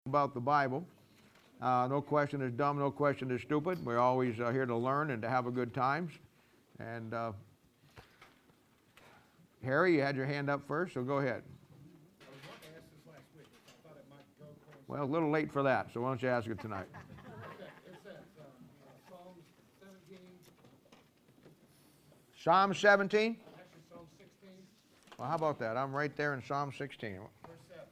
About the Bible. No question is dumb, no question is stupid. We're always here to learn and to have a good times. And Harry, you had your hand up first, so go ahead. I was wanting to ask this last week, but I thought it might go coincide. Well, a little late for that, so why don't you ask it tonight? It says Psalms 17, Psalm 17? actually Psalm 16, Well, how about that? I'm right there in Psalm 16. verse 7.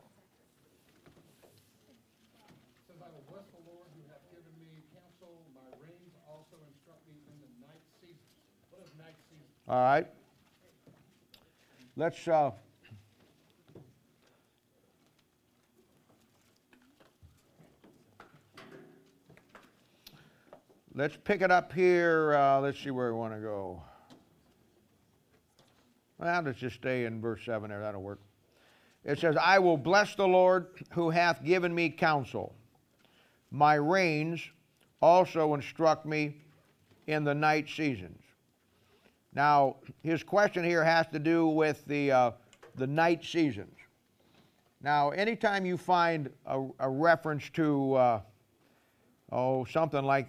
It says, I will bless the Lord who hath given me counsel. My reins also instruct me in the night seasons. What is night season? All right. Let's pick it up here. Let's see where we want to go. Well, let's just stay in verse 7 there. That'll work. It says, I will bless the Lord who hath given me counsel. My reins also instruct me in the night seasons. Now, his question here has to do with the night seasons. Now, anytime you find a reference to, something like,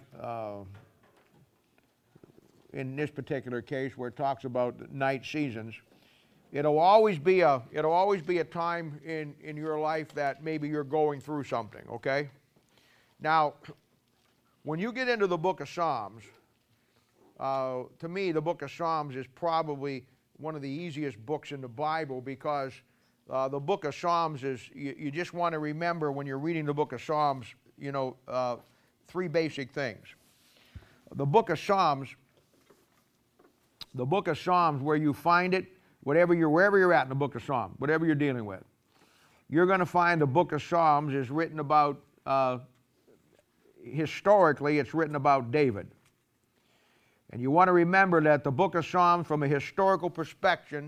in this particular case where it talks about night seasons, it'll always be a time in your life that maybe you're going through something, okay? Now, when you get into the book of Psalms, to me, the book of Psalms is probably one of the easiest books in the Bible because the book of Psalms is, you just want to remember when you're reading the book of Psalms, three basic things. The book of Psalms, where you find it, wherever you're at in the book of Psalms, whatever you're dealing with, you're going to find the book of Psalms is written about, historically, it's written about David. And you want to remember that the book of Psalms, from a historical perspective,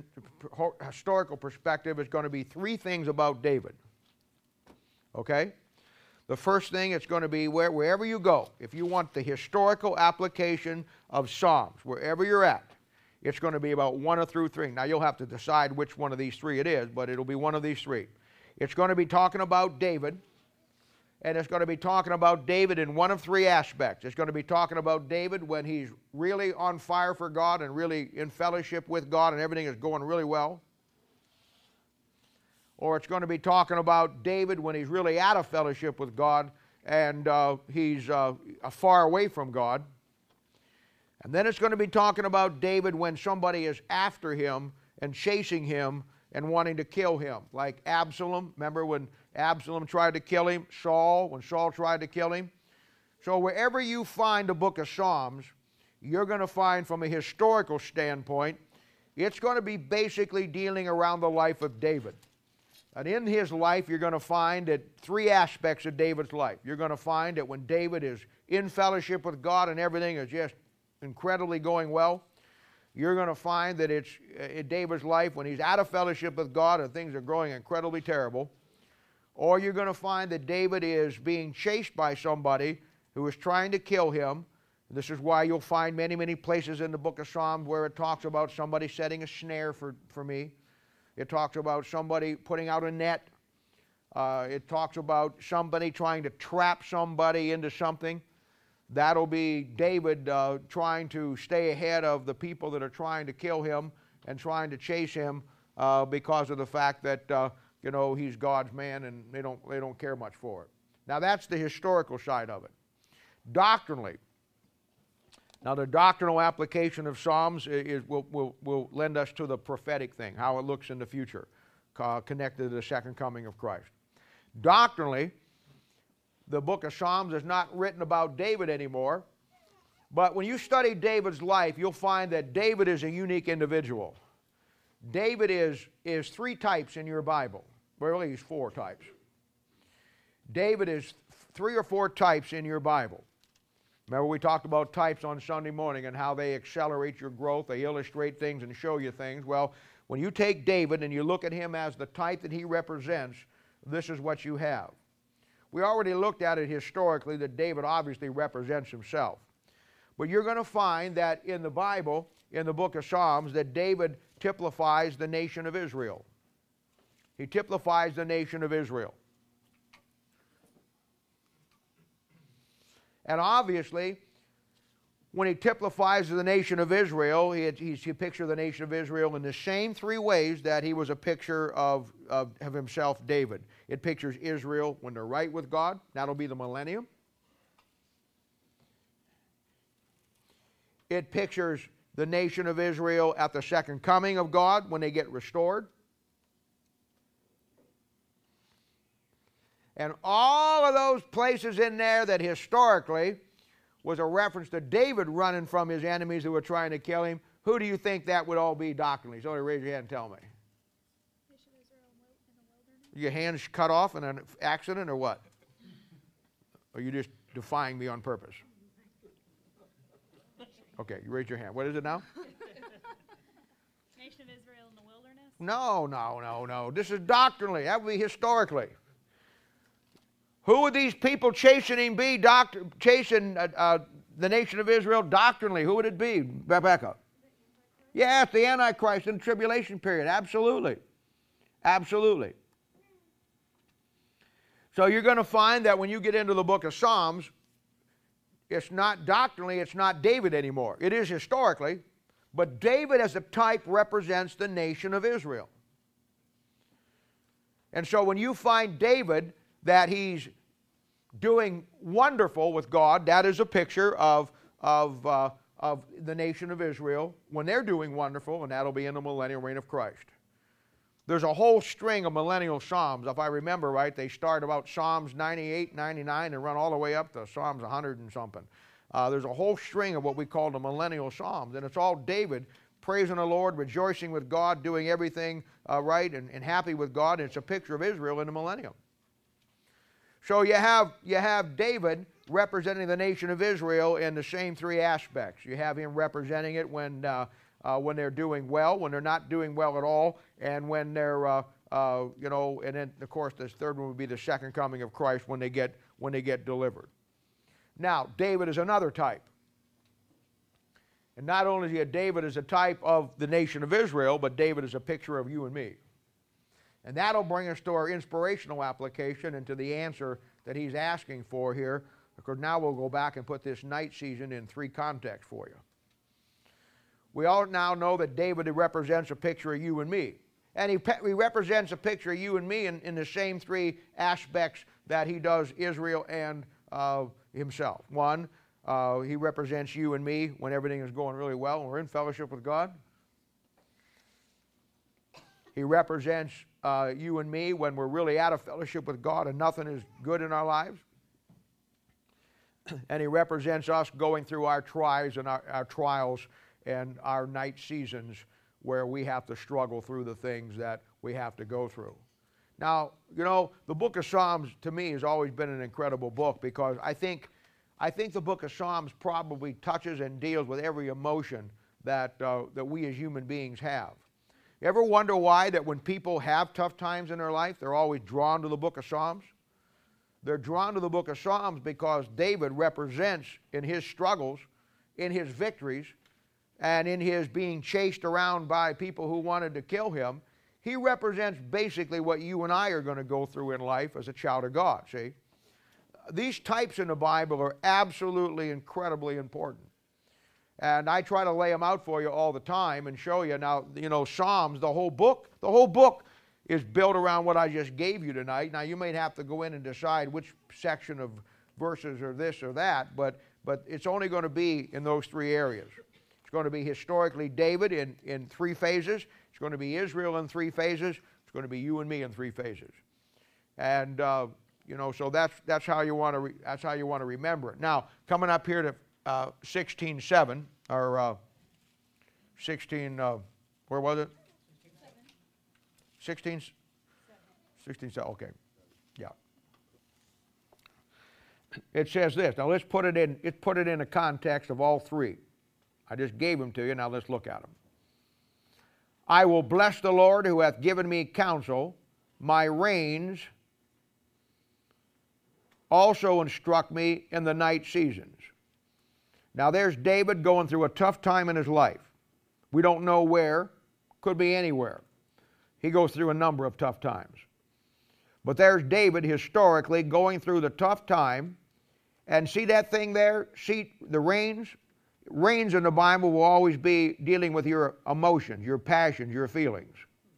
is going to be three things about David. Okay? The first thing, it's going to be wherever you go, if you want the historical application of Psalms, wherever you're at, it's going to be about one or through three. Now, you'll have to decide which one of these three it is, but it'll be one of these three. It's going to be talking about David, and it's going to be talking about David in one of three aspects. It's going to be talking about David when he's really on fire for God and really in fellowship with God and everything is going really well. Or it's going to be talking about David when he's really out of fellowship with God and he's far away from God. And then it's going to be talking about David when somebody is after him and chasing him and wanting to kill him. Like Absalom. Remember when Absalom tried to kill him? When Saul tried to kill him? So wherever you find the book of Psalms, you're going to find from a historical standpoint, it's going to be basically dealing around the life of David. And in his life, you're going to find that three aspects of David's life. You're going to find that when David is in fellowship with God and everything is just incredibly going well, you're going to find that it's in David's life when he's out of fellowship with God and things are growing incredibly terrible. Or you're going to find that David is being chased by somebody who is trying to kill him. This is why you'll find many, many places in the book of Psalms where it talks about somebody setting a snare for me. It talks about somebody putting out a net. It talks about somebody trying to trap somebody into something. That'll be David trying to stay ahead of the people that are trying to kill him and trying to chase him because of the fact that he's God's man and they don't care much for it. Now that's the historical side of it. Doctrinally, now the doctrinal application of Psalms will lend us to the prophetic thing, how it looks in the future, connected to the second coming of Christ. Doctrinally, the book of Psalms is not written about David anymore, but when you study David's life, you'll find that David is a unique individual. David is three types in your Bible. Well, really, he's four types. David is three or four types in your Bible. Remember we talked about types on Sunday morning and how they accelerate your growth, they illustrate things and show you things. Well, when you take David and you look at him as the type that he represents, this is what you have. We already looked at it historically that David obviously represents himself. But you're going to find that in the Bible, in the book of Psalms, that David typifies the nation of Israel. He typifies the nation of Israel. And obviously, when he typifies the nation of Israel, he pictures the nation of Israel in the same three ways that he was a picture of himself, David. It pictures Israel when they're right with God. That'll be the millennium. It pictures the nation of Israel at the second coming of God when they get restored. And all of those places in there that historically was a reference to David running from his enemies who were trying to kill him, who do you think that would all be doctrinally? Somebody raise your hand and tell me. Your hands cut off in an accident or what? Or are you just defying me on purpose? Okay, you raise your hand. What is it now? Nation of Israel in the wilderness? No. This is doctrinally. That would be historically. Who would these people chastening be, chasing the nation of Israel doctrinally? Who would it be, Rebecca? Yes, the Antichrist in the tribulation period. Absolutely. Absolutely. So you're going to find that when you get into the book of Psalms, it's not doctrinally, it's not David anymore. It is historically, but David as a type represents the nation of Israel. And so when you find David that he's doing wonderful with God, that is a picture of the nation of Israel when they're doing wonderful, and that'll be in the millennial reign of Christ. There's a whole string of millennial psalms. If I remember right, they start about Psalms 98, 99, and run all the way up to Psalms 100 and something. There's a whole string of what we call the millennial psalms, and it's all David praising the Lord, rejoicing with God, doing everything right and happy with God, and it's a picture of Israel in the millennium. So you have David representing the nation of Israel in the same three aspects. You have him representing it when they're doing well, when they're not doing well at all, and when they're and then of course this third one would be the second coming of Christ when they get delivered. Now David is another type, and not only is David as a type of the nation of Israel, but David is a picture of you and me. And that'll bring us to our inspirational application and to the answer that he's asking for here, because now we'll go back and put this night season in three contexts for you. We all now know that David represents a picture of you and me. And he represents a picture of you and me in the same three aspects that he does Israel and himself. One, he represents you and me when everything is going really well and we're in fellowship with God. He represents you and me when we're really out of fellowship with God and nothing is good in our lives. And he represents us going through our trials and our trials and our night seasons where we have to struggle through the things that we have to go through. Now, you know, the book of Psalms to me has always been an incredible book because I think the book of Psalms probably touches and deals with every emotion that we as human beings have. You ever wonder why that when people have tough times in their life, they're always drawn to the book of Psalms? They're drawn to the book of Psalms because David represents in his struggles, in his victories, and in his being chased around by people who wanted to kill him, he represents basically what you and I are going to go through in life as a child of God, see? These types in the Bible are absolutely incredibly important. And I try to lay them out for you all the time and show you. Now, you know, Psalms, the whole book is built around what I just gave you tonight. Now, you may have to go in and decide which section of verses are this or that, but it's only going to be in those three areas. It's going to be historically David in three phases. It's going to be Israel in three phases. It's going to be you and me in three phases. And you know, so that's how you want to remember it. Now, coming up here to 16:7 or 16. Where was it? 16:7. 16:7. Okay, yeah. It says this. Now let's put it in a context of all three. I just gave them to you. Now let's look at them. I will bless the Lord who hath given me counsel. My reins also instruct me in the night seasons. Now there's David going through a tough time in his life. We don't know where. Could be anywhere. He goes through a number of tough times. But there's David historically going through the tough time, And see that thing there? See the reins? Reins in the Bible will always be dealing with your emotions, your passions, your feelings.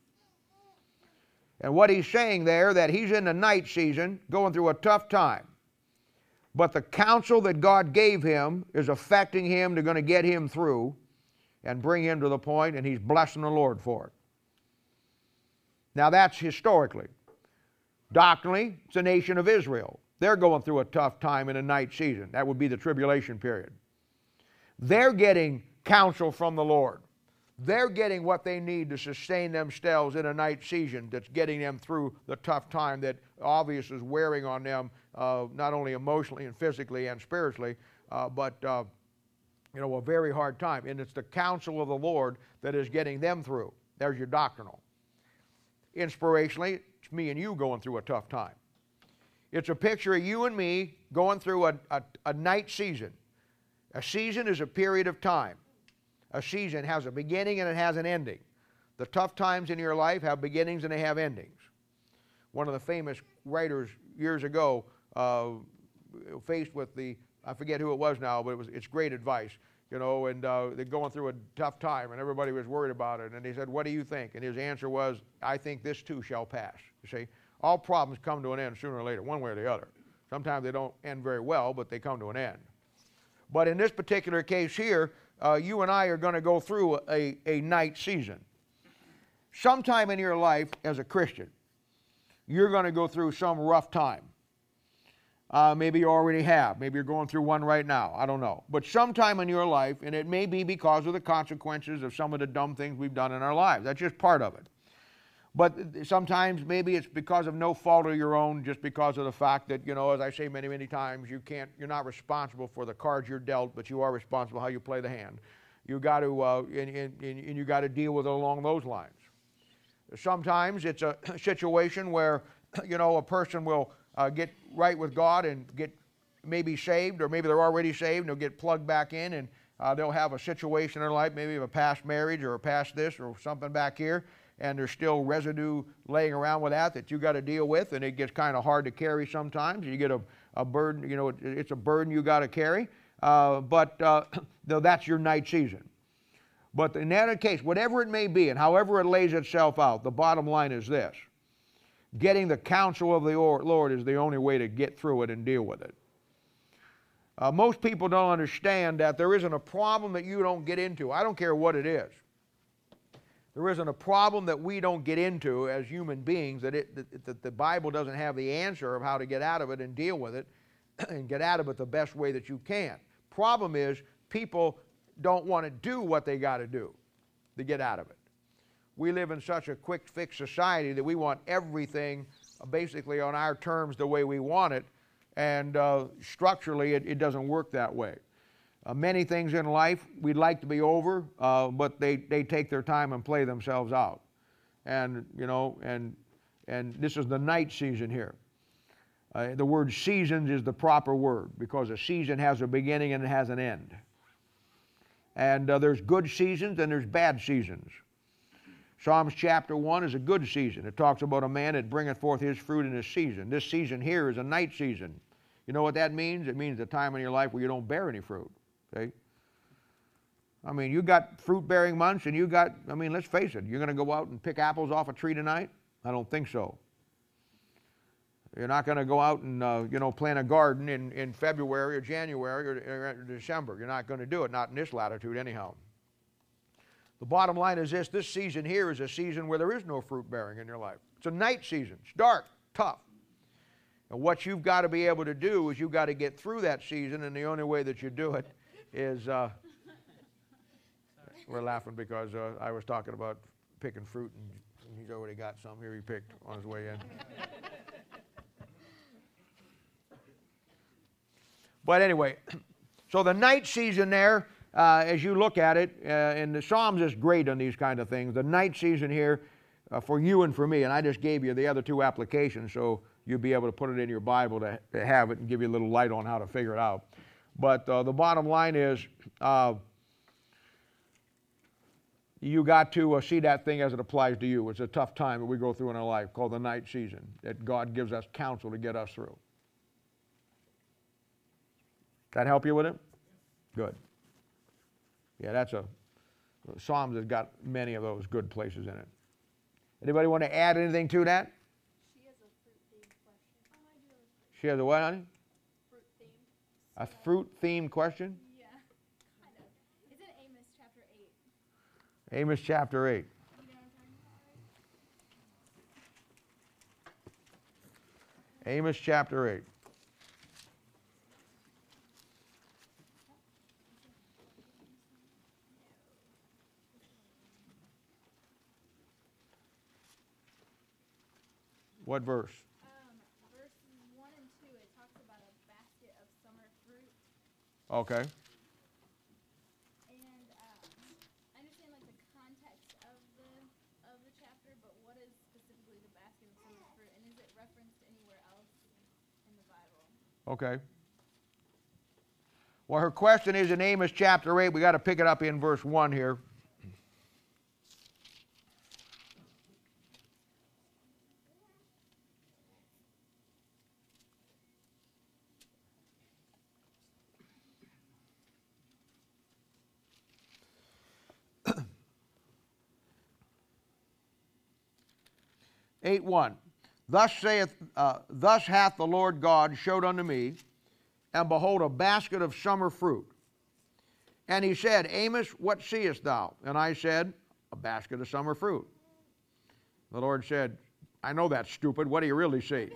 And what he's saying there, that he's in the night season, going through a tough time. But the counsel that God gave him is affecting him. They're going to get him through and bring him to the point, and he's blessing the Lord for it. Now that's historically. Doctrinally, it's the nation of Israel. They're going through a tough time in a night season. That would be the tribulation period. They're getting counsel from the Lord. They're getting what they need to sustain themselves in a night season that's getting them through the tough time that obviously is wearing on them, not only emotionally and physically and spiritually, but a very hard time. And it's the counsel of the Lord that is getting them through. There's your doctrinal. Inspirationally, it's me and you going through a tough time. It's a picture of you and me going through a night season. A season is a period of time. A season has a beginning and it has an ending. The tough times in your life have beginnings and they have endings. One of the famous writers years ago, faced with I forget who it was now, but it's great advice, and they're going through a tough time and everybody was worried about it. And he said, "What do you think?" And his answer was, "I think this too shall pass." You see, all problems come to an end sooner or later, one way or the other. Sometimes they don't end very well, but they come to an end. But in this particular case here, you and I are going to go through a night season. Sometime in your life as a Christian, you're going to go through some rough time. Maybe you already have. Maybe you're going through one right now. I don't know. But sometime in your life, and it may be because of the consequences of some of the dumb things we've done in our lives. That's just part of it. But sometimes maybe it's because of no fault of your own, just because of the fact that, as I say many, many times, you're not responsible for the cards you're dealt, but you are responsible how you play the hand. You got to, and you got to deal with it along those lines. Sometimes it's a situation where, a person will get right with God and get maybe saved, or maybe they're already saved and they'll get plugged back in, and they'll have a situation in their life, maybe of a past marriage or a past this or something back here, and there's still residue laying around with that you got to deal with, and it gets kind of hard to carry sometimes. You get a burden, it's a burden you got to carry, but that's your night season. But in that case, whatever it may be and however it lays itself out, the bottom line is this: getting the counsel of the Lord is the only way to get through it and deal with it. Most people don't understand that there isn't a problem that you don't get into. I don't care what it is. There isn't a problem that we don't get into as human beings that the Bible doesn't have the answer of how to get out of it and deal with it and get out of it the best way that you can. Problem is, people don't want to do what they got to do to get out of it. We live in such a quick fix society that we want everything basically on our terms the way we want it, and structurally it doesn't work that way. Many things in life we'd like to be over, but they take their time and play themselves out. And, and this is the night season here. The word seasons is the proper word, because a season has a beginning and it has an end. And there's good seasons and there's bad seasons. Psalms chapter 1 is a good season. It talks about a man that bringeth forth his fruit in his season. This season here is a night season. You know what that means? It means the time in your life where you don't bear any fruit. Okay? I mean, you got fruit-bearing months, and let's face it, you're going to go out and pick apples off a tree tonight? I don't think so. You're not going to go out and, plant a garden in February or January or December. You're not going to do it, not in this latitude anyhow. The bottom line is this season here is a season where there is no fruit-bearing in your life. It's a night season. It's dark, tough. And what you've got to be able to do is you've got to get through that season, and the only way that you do it is, we're laughing because I was talking about picking fruit, and he's already got some here he picked on his way in. But anyway, so the night season there, as you look at it, and the Psalms is great on these kind of things. The night season here for you and for me, and I just gave you the other two applications, so you'll be able to put it in your Bible to have it and give you a little light on how to figure it out. But the bottom line is you got to see that thing as it applies to you. It's a tough time that we go through in our life called the night season, that God gives us counsel to get us through. That help you with it? Good. Yeah, that's Psalms has got many of those good places in it. Anybody want to add anything to that? She has a fruit-themed question. Oh, I do have a fruit. She has a what, honey? Fruit-themed. A fruit-themed question? Yeah, kind of. It's in Amos chapter 8. Amos chapter 8. You know what I'm talking about, right? Amos chapter 8. What verse? Verse 1 and 2, it talks about a basket of summer fruit. Okay. And I understand like the context of the chapter, but what is specifically the basket of summer fruit, and is it referenced anywhere else in the Bible? Okay. Well, her question is in Amos chapter 8. We got to pick it up in verse 1 here. Eight one. Thus hath the Lord God showed unto me, and behold, a basket of summer fruit. And he said, Amos, what seest thou? And I said, a basket of summer fruit. The Lord said, I know that's stupid. What do you really see?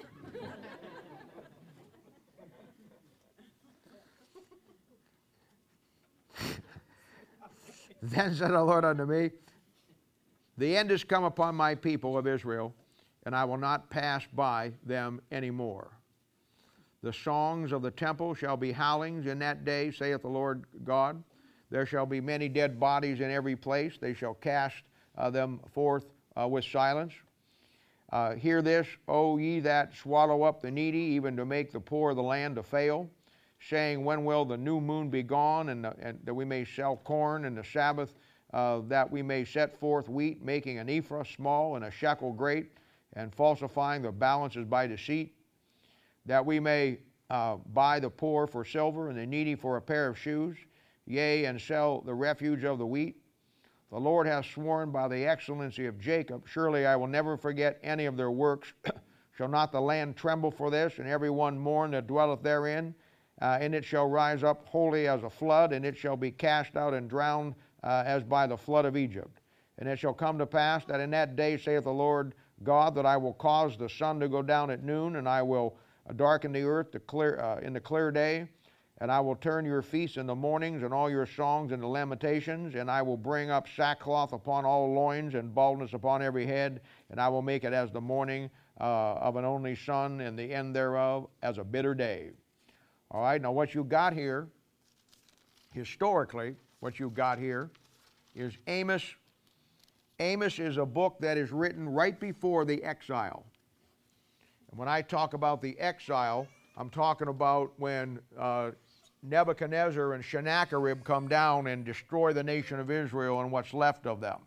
Then said the Lord unto me, the end is come upon my people of Israel, and I will not pass by them any more. The songs of the temple shall be howlings in that day, saith the Lord God. There shall be many dead bodies in every place. They shall cast them forth with silence. Hear this, O ye that swallow up the needy, even to make the poor of the land to fail, saying, when will the new moon be gone, and that we may sell corn, and the Sabbath that we may set forth wheat, making an ephah small and a shekel great, and falsifying the balances by deceit, that we may buy the poor for silver, and the needy for a pair of shoes, yea, and sell the refuge of the wheat. The Lord hath sworn by the excellency of Jacob, surely I will never forget any of their works. Shall not the land tremble for this, and every one mourn that dwelleth therein? And it shall rise up wholly as a flood, and it shall be cast out and drowned as by the flood of Egypt. And it shall come to pass that in that day, saith the Lord God, that I will cause the sun to go down at noon, and I will darken the earth in the clear day, and I will turn your feasts in the mornings, and all your songs into lamentations, and I will bring up sackcloth upon all loins, and baldness upon every head, and I will make it as the morning of an only son, and the end thereof as a bitter day. All right, now what you got here, historically, what you've got here is Amos. Amos is a book that is written right before the exile. And when I talk about the exile, I'm talking about when Nebuchadnezzar and Sennacherib come down and destroy the nation of Israel and what's left of them.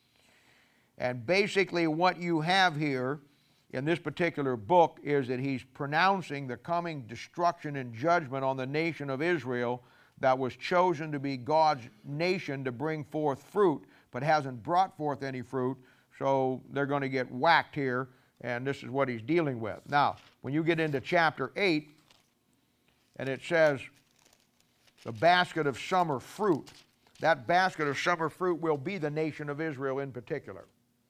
And basically what you have here in this particular book is that he's pronouncing the coming destruction and judgment on the nation of Israel that was chosen to be God's nation to bring forth fruit, but hasn't brought forth any fruit, so they're going to get whacked here, and this is what he's dealing with. Now, when you get into chapter 8, and it says, the basket of summer fruit, that basket of summer fruit will be the nation of Israel in particular.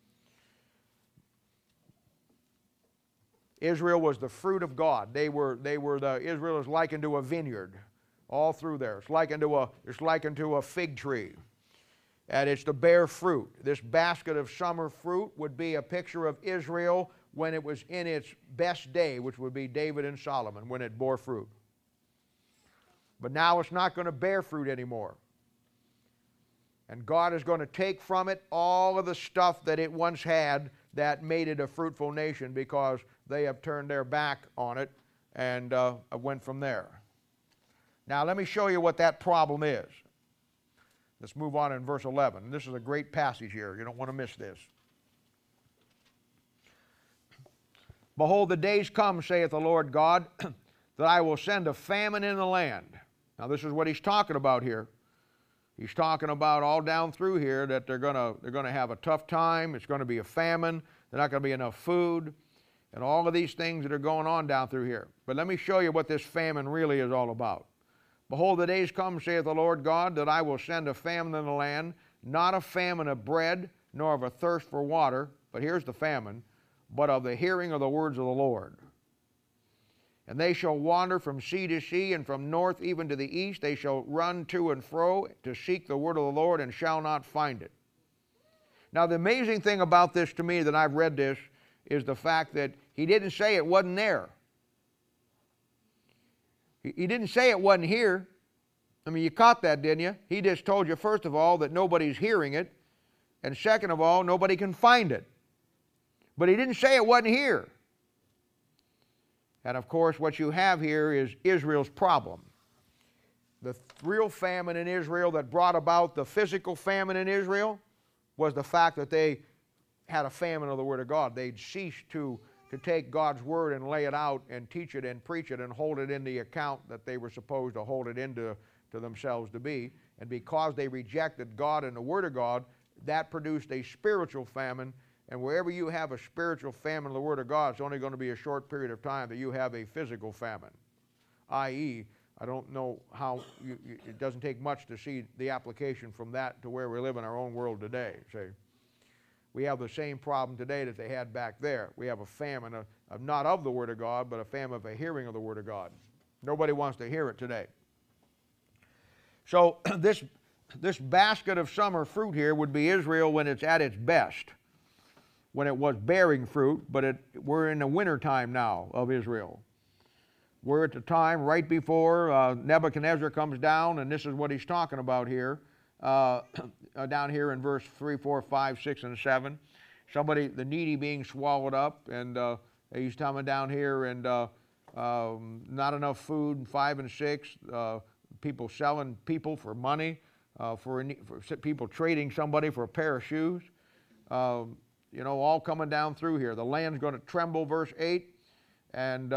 Israel was the fruit of God. Israel is likened to a vineyard all through there. It's likened to a fig tree. And it's to bear fruit. This basket of summer fruit would be a picture of Israel when it was in its best day, which would be David and Solomon, when it bore fruit. But now it's not going to bear fruit anymore. And God is going to take from it all of the stuff that it once had that made it a fruitful nation, because they have turned their back on it and went from there. Now let me show you what that problem is. Let's move on in verse 11. This is a great passage here. You don't want to miss this. Behold, the days come, saith the Lord God, that I will send a famine in the land. Now this is what he's talking about here. He's talking about all down through here that they're gonna have a tough time. It's going to be a famine. There's not going to be enough food, and all of these things that are going on down through here. But let me show you what this famine really is all about. Behold, the days come, saith the Lord God, that I will send a famine in the land, not a famine of bread, nor of a thirst for water, but here's the famine, but of the hearing of the words of the Lord. And they shall wander from sea to sea, and from north even to the east. They shall run to and fro to seek the word of the Lord, and shall not find it. Now the amazing thing about this to me that I've read this is the fact that he didn't say it wasn't there. He didn't say it wasn't here. I mean, you caught that, didn't you? He just told you, first of all, that nobody's hearing it, and second of all, nobody can find it. But he didn't say it wasn't here. And of course, what you have here is Israel's problem. The real famine in Israel that brought about the physical famine in Israel was the fact that they had a famine of the Word of God. They'd ceased to take God's Word and lay it out and teach it and preach it and hold it in the account that they were supposed to hold it into to themselves to be. And because they rejected God and the Word of God, that produced a spiritual famine. And wherever you have a spiritual famine of the Word of God, it's only going to be a short period of time that you have a physical famine. I.e., I don't know how, it doesn't take much to see the application from that to where we live in our own world today. See, we have the same problem today that they had back there. We have a famine of not of the Word of God, but a famine of a hearing of the Word of God. Nobody wants to hear it today. So this basket of summer fruit here would be Israel when it's at its best, when it was bearing fruit, but we're in the winter time now of Israel. We're at the time right before Nebuchadnezzar comes down, and this is what he's talking about here, down here in verse 3, 4, 5, 6, and 7. Somebody, the needy being swallowed up, and he's coming down here, and not enough food, 5 and 6, people selling people for money, for people trading somebody for a pair of shoes. You know, all coming down through here. The land's going to tremble, verse 8, and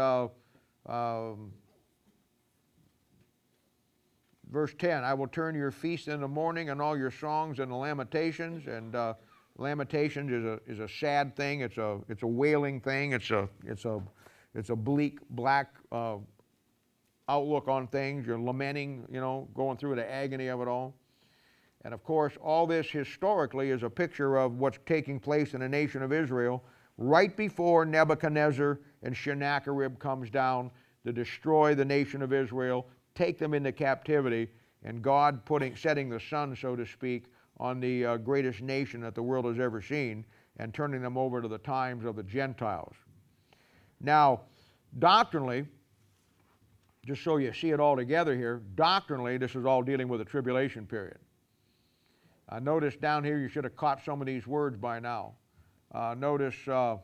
verse 10, I will turn your feast in the morning and all your songs into lamentations. And lamentations is a sad thing. It's a wailing thing. It's a bleak, black outlook on things. You're lamenting, you know, going through the agony of it all. And of course, all this historically is a picture of what's taking place in the nation of Israel right before Nebuchadnezzar and Sennacherib comes down to destroy the nation of Israel, take them into captivity, and God setting the sun, so to speak, on the greatest nation that the world has ever seen and turning them over to the times of the Gentiles. Now, doctrinally, just so you see it all together here, doctrinally, this is all dealing with the tribulation period. Notice down here, you should have caught some of these words by now. Notice, well,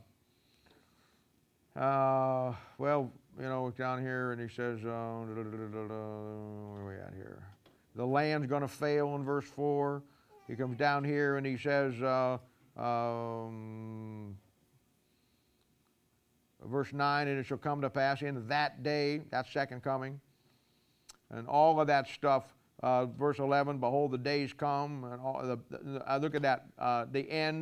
you know, down here, and he says, where are we at here? The land's going to fail in verse 4. He comes down here and he says, verse 9, and it shall come to pass in that day, that's second coming, and all of that stuff. Verse 11, behold, the days come, and all look at that, the end,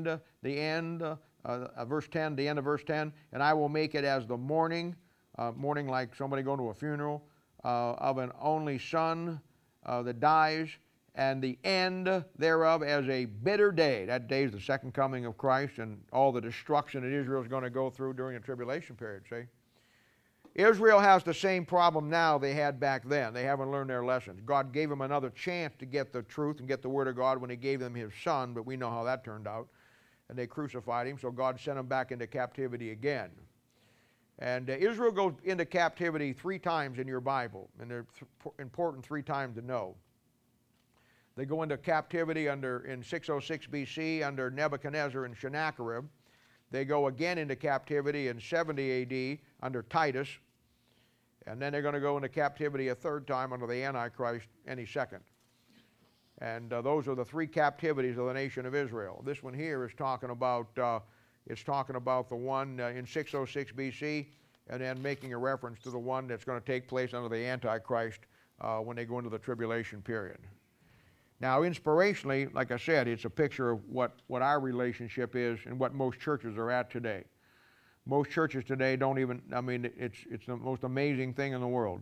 verse 10, the end of verse 10, and I will make it as the morning, mourning like somebody going to a funeral, of an only son that dies, and the end thereof as a bitter day. That day is the second coming of Christ and all the destruction that Israel is going to go through during the tribulation period, see? Israel has the same problem now they had back then. They haven't learned their lessons. God gave them another chance to get the truth and get the Word of God when He gave them His Son, but we know how that turned out. And they crucified Him, so God sent them back into captivity again. And Israel goes into captivity 3 times in your Bible, and they're important 3 times to know. They go into captivity in 606 BC under Nebuchadnezzar and Sennacherib. They go again into captivity in 70 AD under Titus. And then they're going to go into captivity a 3rd time under the Antichrist any second. And those are the 3 captivities of the nation of Israel. This one here is talking about the one in 606 BC, and then making a reference to the one that's going to take place under the Antichrist when they go into the tribulation period. Now, inspirationally, like I said, it's a picture of what our relationship is and what most churches are at today. Most churches today don't even, I mean, it's the most amazing thing in the world.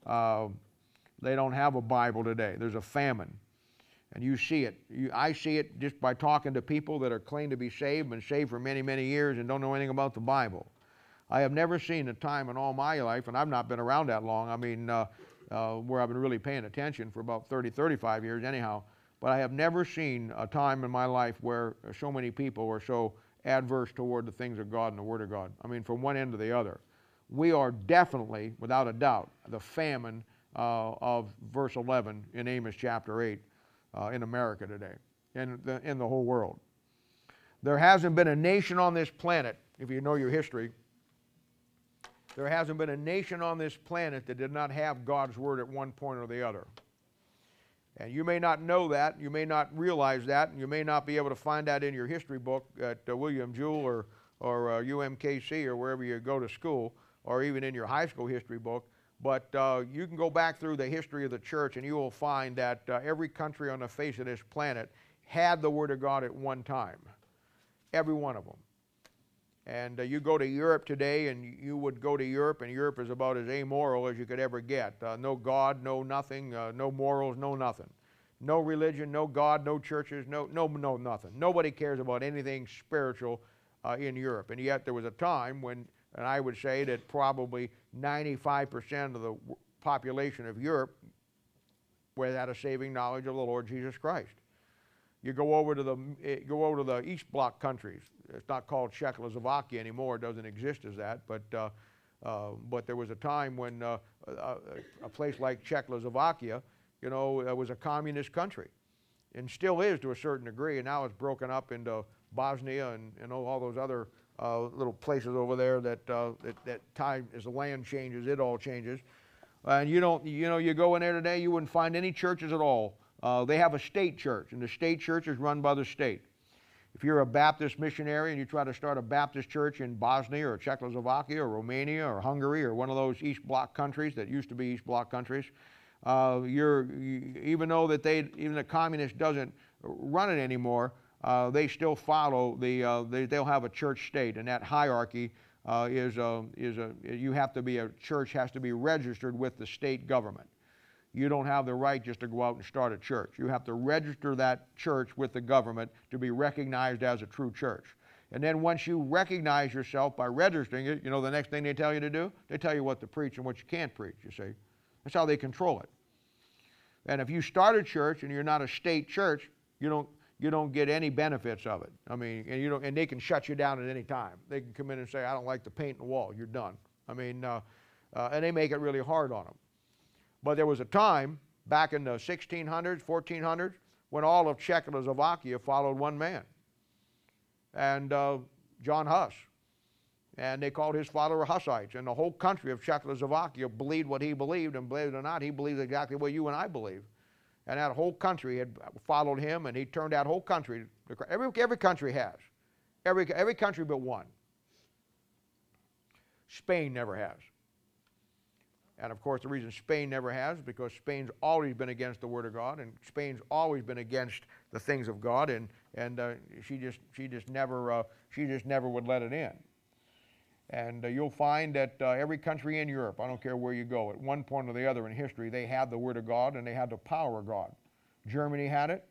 They don't have a Bible today. There's a famine. And you see it. I see it just by talking to people that are claimed to be saved, been saved for many, many years and don't know anything about the Bible. I have never seen a time in all my life, and I've not been around that long, I mean, where I've been really paying attention for about 30, 35 years anyhow, but I have never seen a time in my life where so many people were so adverse toward the things of God and the Word of God. I mean, from one end to the other. We are definitely, without a doubt, the famine of verse 11 in Amos chapter 8 in America today, in the whole world. There hasn't been a nation on this planet, if you know your history, there hasn't been a nation on this planet that did not have God's Word at one point or the other. And you may not know that, you may not realize that, and you may not be able to find that in your history book at William Jewell or UMKC or wherever you go to school, or even in your high school history book. But you can go back through the history of the church and you will find that every country on the face of this planet had the Word of God at one time. Every one of them. And you go to Europe today, and you would go to Europe, and Europe is about as amoral as you could ever get. No God, no nothing, no morals, no nothing. No religion, no God, no churches, no nothing. Nobody cares about anything spiritual in Europe. And yet there was a time when, and I would say that probably 95% of the population of Europe had a saving knowledge of the Lord Jesus Christ. You go over to the East Bloc countries. It's not called Czechoslovakia anymore. It doesn't exist as that. But there was a time when a place like Czechoslovakia, you know, was a communist country, and still is to a certain degree. And now it's broken up into Bosnia and all those other little places over there that time as the land changes, it all changes. And you go in there today, you wouldn't find any churches at all. They have a state church, and the state church is run by the state. If you're a Baptist missionary and you try to start a Baptist church in Bosnia or Czechoslovakia or Romania or Hungary or one of those East Bloc countries that used to be East Bloc countries, even though that even the communist doesn't run it anymore, they still follow they'll have a church state, and that hierarchy church has to be registered with the state government. You don't have the right just to go out and start a church. You have to register that church with the government to be recognized as a true church. And then once you recognize yourself by registering it, you know the next thing they tell you to do? They tell you what to preach and what you can't preach, you see. That's how they control it. And if you start a church and you're not a state church, you don't get any benefits of it. I mean, and they can shut you down at any time. They can come in and say, I don't like the paint in the wall. You're done. I mean, and they make it really hard on them. But there was a time back in the 1600s, 1400s, when all of Czechoslovakia followed one man, and John Huss. And they called his father Hussites. And the whole country of Czechoslovakia believed what he believed, and believe it or not, he believed exactly what you and I believe. And that whole country had followed him, and he turned that whole country. Every country has. Every country but one. Spain never has. And of course, the reason Spain never has is because Spain's always been against the Word of God, and Spain's always been against the things of God, and she just never would let it in. And you'll find that every country in Europe, I don't care where you go, at one point or the other in history, they had the Word of God and they had the power of God. Germany had it.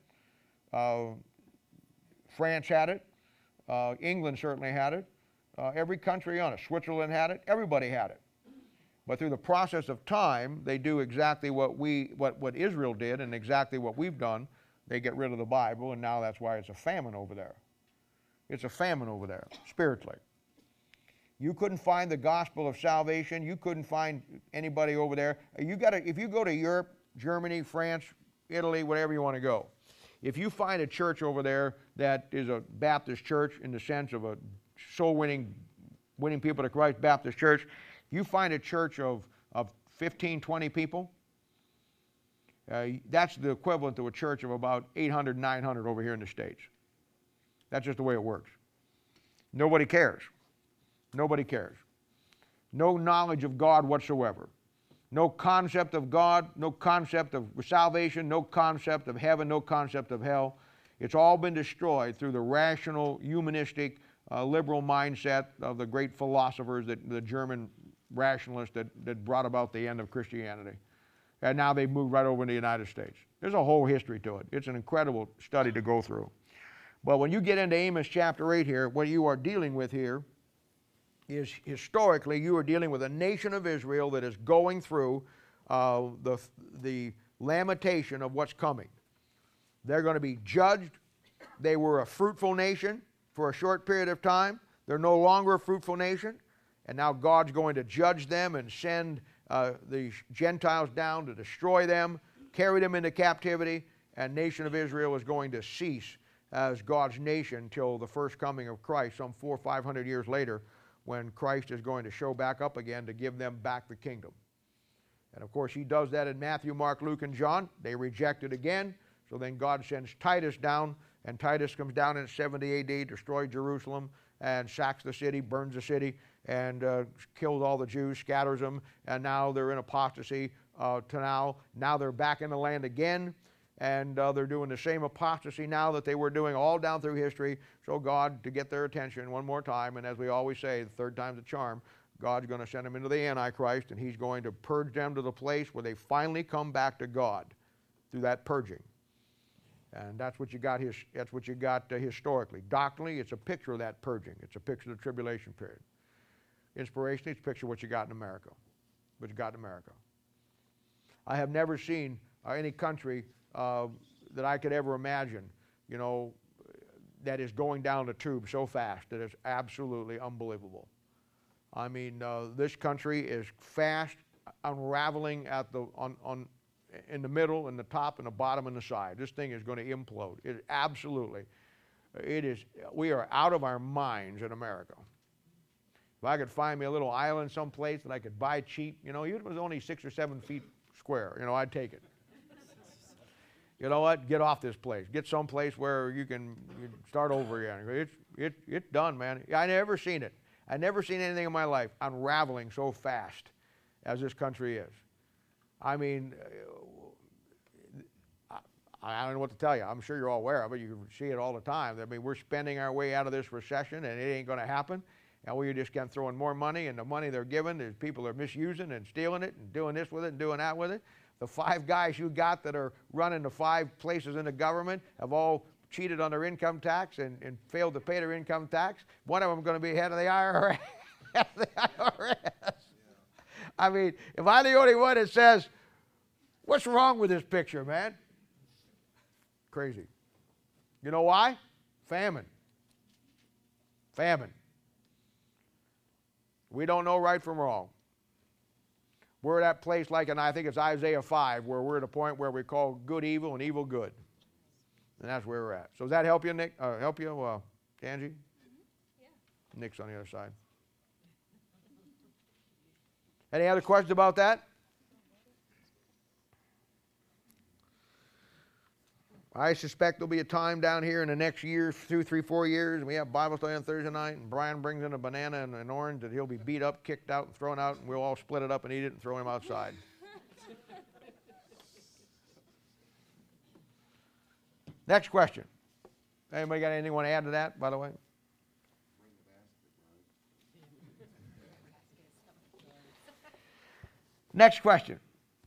France had it. England certainly had it. Every country on it. Switzerland had it. Everybody had it. But through the process of time, they do exactly what Israel did and exactly what we've done. They get rid of the Bible, and now that's why it's a famine over there. It's a famine over there, spiritually. You couldn't find the gospel of salvation. You couldn't find anybody over there. If you go to Europe, Germany, France, Italy, wherever you want to go, if you find a church over there that is a Baptist church in the sense of a soul-winning people to Christ Baptist church, you find a church of 15, 20 people, that's the equivalent to a church of about 800, 900 over here in the States. That's just the way it works. Nobody cares. Nobody cares. No knowledge of God whatsoever. No concept of God, no concept of salvation, no concept of heaven, no concept of hell. It's all been destroyed through the rational, humanistic, liberal mindset of the great philosophers, the German rationalists that brought about the end of Christianity. And now they've moved right over into the United States. There's a whole history to it. It's an incredible study to go through. But when you get into Amos chapter 8 here, what you are dealing with here is historically you are dealing with a nation of Israel that is going through the lamentation of what's coming. They're going to be judged. They were a fruitful nation for a short period of time. They're no longer a fruitful nation. And now God's going to judge them and send the Gentiles down to destroy them, carry them into captivity, and nation of Israel is going to cease as God's nation till the first coming of Christ some 400 or 500 years later, when Christ is going to show back up again to give them back the kingdom. And of course he does that in Matthew, Mark, Luke, and John. They reject it again. So then God sends Titus down, and Titus comes down in 70 AD, destroys Jerusalem, and sacks the city, burns the city, and kills all the Jews, scatters them, and now they're in apostasy to now they're back in the land again, and they're doing the same apostasy now that they were doing all down through history. So God, to get their attention one more time, and as we always say, the third time's a charm, God's going to send them into the Antichrist, and he's going to purge them to the place where they finally come back to God through that purging. And that's what you got. Historically. Doctrinally, it's a picture of that purging. It's a picture of the tribulation period. Inspirationally, it's a picture of what you got in America. What you got in America. I have never seen any country that I could ever imagine, that is going down the tube so fast that it's absolutely unbelievable. I mean, this country is fast unraveling in the middle, and the top, and the bottom, and the side. This thing is going to implode. We are out of our minds in America. If I could find me a little island someplace that I could buy cheap, even if it was only 6 or 7 feet square, I'd take it. You know what? Get off this place. Get someplace where you can start over again. It's done, man. I never seen it. I never seen anything in my life unraveling so fast as this country is. I mean, I don't know what to tell you. I'm sure you're all aware of it. You see it all the time. I mean, we're spending our way out of this recession, and it ain't going to happen. And we just kept throwing more money, and the money they're giving, there's people are misusing and stealing it and doing this with it and doing that with it. The 5 guys you got that are running the 5 places in the government have all cheated on their income tax and failed to pay their income tax. One of them is going to be head of the IRS. I mean, if I'm the only one that says, what's wrong with this picture, man? Crazy. You know why? Famine. Famine. We don't know right from wrong. We're at that place and I think it's Isaiah 5, where we're at a point where we call good evil and evil good. And that's where we're at. So does that help you, Nick? Angie? Yeah. Nick's on the other side. Any other questions about that? I suspect there'll be a time down here in the next year, 2, 3, 4 years, and we have Bible study on Thursday night, and Brian brings in a banana and an orange that he'll be beat up, kicked out, and thrown out, and we'll all split it up and eat it and throw him outside. Next question. Anybody got anything you want to add to that, by the way? Next question.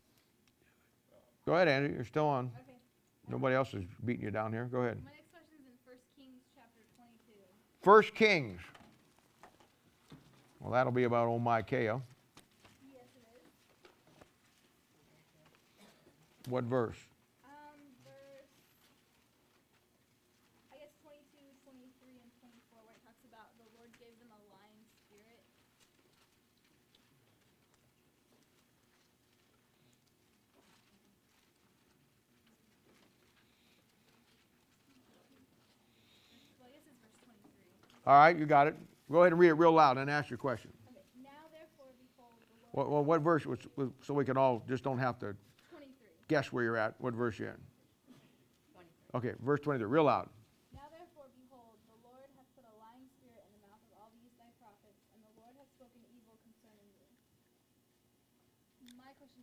Go ahead, Andy. You're still on. Okay. Nobody else is beating you down here. Go ahead. My next question is in 1 Kings chapter 22. 1 Kings. Well, that'll be about old Micaiah. Yes, it is. What verse? Verse, I guess 22, 23, and 24, where it talks about the Lord gave them a lion spirit. Well, I guess it's verse 23. All right, you got it. Go ahead and read it real loud and ask your question. Okay. Now therefore behold the Lord. Well, what verse? So we can all just don't have to 23. guess where you're at. What verse you're in? 23. Okay, verse 23. Real loud. Now therefore, behold, the Lord hath put a lying spirit in the mouth of all these thy prophets, and the Lord hath spoken evil concerning you. My question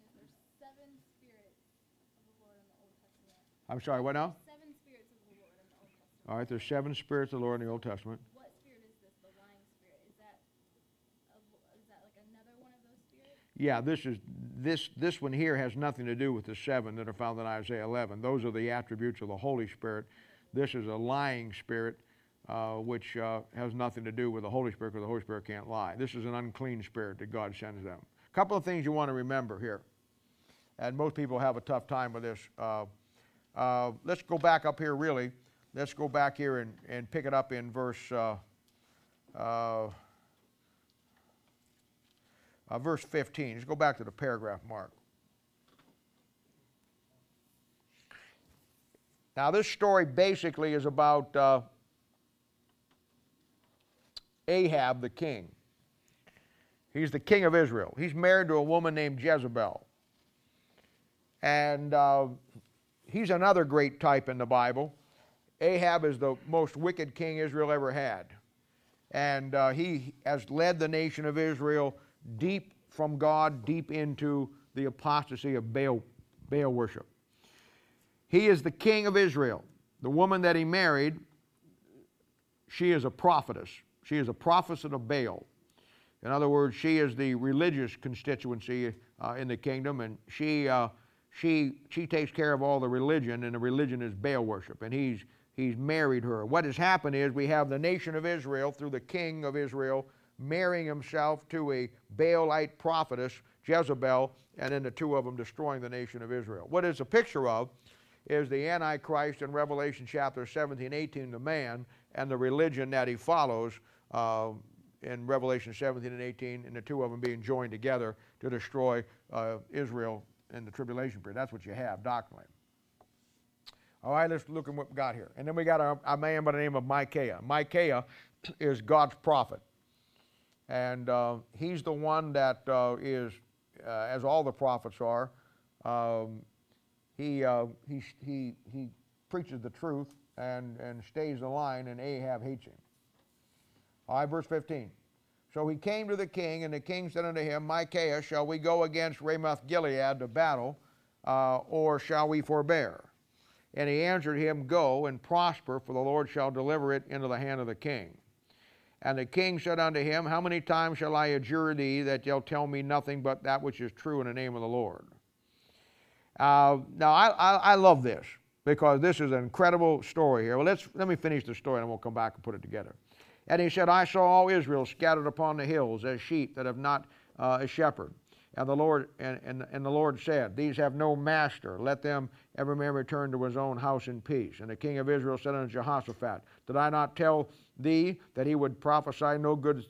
I'm sorry, what now? 7 spirits of the Lord in the Old Testament. All right, there's 7 spirits of the Lord in the Old Testament. What spirit is this? The lying spirit? Is that like another one of those spirits? Yeah, this one here has nothing to do with the 7 that are found in Isaiah 11. Those are the attributes of the Holy Spirit. This is a lying spirit, which has nothing to do with the Holy Spirit, because the Holy Spirit can't lie. This is an unclean spirit that God sends them. A couple of things you want to remember here, and most people have a tough time with this. Let's go back up here, really. Let's go back here and pick it up in verse 15. Let's go back to the paragraph mark. Now, this story basically is about Ahab the king. He's the king of Israel. He's married to a woman named Jezebel. And he's another great type in the Bible. Ahab is the most wicked king Israel ever had. And he has led the nation of Israel deep from God, deep into the apostasy of Baal worship. He is the king of Israel. The woman that he married, she is a prophetess. She is a prophetess of Baal. In other words, she is the religious constituency in the kingdom, and she takes care of all the religion, and the religion is Baal worship, and he's married her. What has happened is we have the nation of Israel, through the king of Israel, marrying himself to a Baalite prophetess, Jezebel, and then the two of them destroying the nation of Israel. What it's a picture of is the Antichrist in Revelation chapter 17, 18, the man, and the religion that he follows in Revelation 17 and 18, and the two of them being joined together to destroy Israel in the tribulation period. That's what you have doctrinally. All right, let's look at what we got here. And then we got a man by the name of Micaiah. Micaiah is God's prophet. And he's the one that is, as all the prophets are, he preaches the truth and stays the line, and Ahab hates him. All right, verse 15. So he came to the king, and the king said unto him, Micaiah, shall we go against Ramoth Gilead to battle, or shall we forbear? And he answered him, Go and prosper, for the Lord shall deliver it into the hand of the king. And the king said unto him, How many times shall I adjure thee that they'll tell me nothing but that which is true in the name of the Lord? Now, I love this, because this is an incredible story here. Well, let me finish the story, and we'll come back and put it together. And he said, I saw all Israel scattered upon the hills as sheep that have not a shepherd. And the Lord the Lord said, These have no master. Let them every man return to his own house in peace. And the king of Israel said unto Jehoshaphat, Did I not tell thee that he would prophesy no good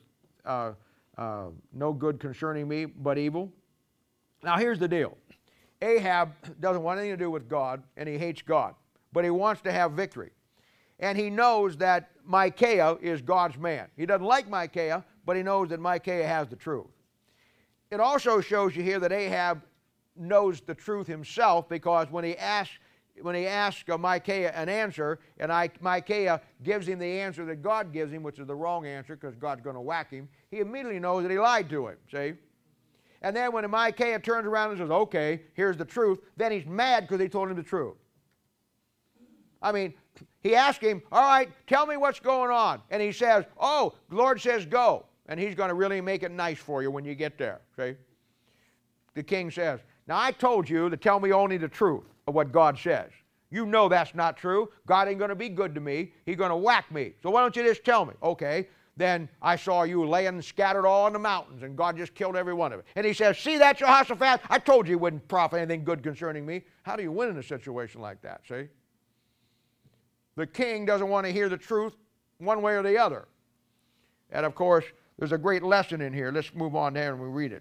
concerning me, but evil? Now here's the deal. Ahab doesn't want anything to do with God, and he hates God, but he wants to have victory. And he knows that Micaiah is God's man. He doesn't like Micaiah, but he knows that Micaiah has the truth. It also shows you here that Ahab knows the truth himself, because when he asks Micaiah an answer, and Micaiah gives him the answer that God gives him, which is the wrong answer because God's going to whack him, he immediately knows that he lied to him, see? And then when Micaiah turns around and says, okay, here's the truth, then he's mad because he told him the truth. I mean, he asked him, all right, tell me what's going on. And he says, oh, the Lord says go. And he's going to really make it nice for you when you get there, see? The king says, now I told you to tell me only the truth of what God says. You know that's not true. God ain't going to be good to me. He's going to whack me. So why don't you just tell me? Okay. Then I saw you laying scattered all in the mountains, and God just killed every one of it. And he says, see that, Jehoshaphat? I told you he wouldn't profit anything good concerning me. How do you win in a situation like that, see? The king doesn't want to hear the truth one way or the other. And of course, there's a great lesson in here. Let's move on there and we read it.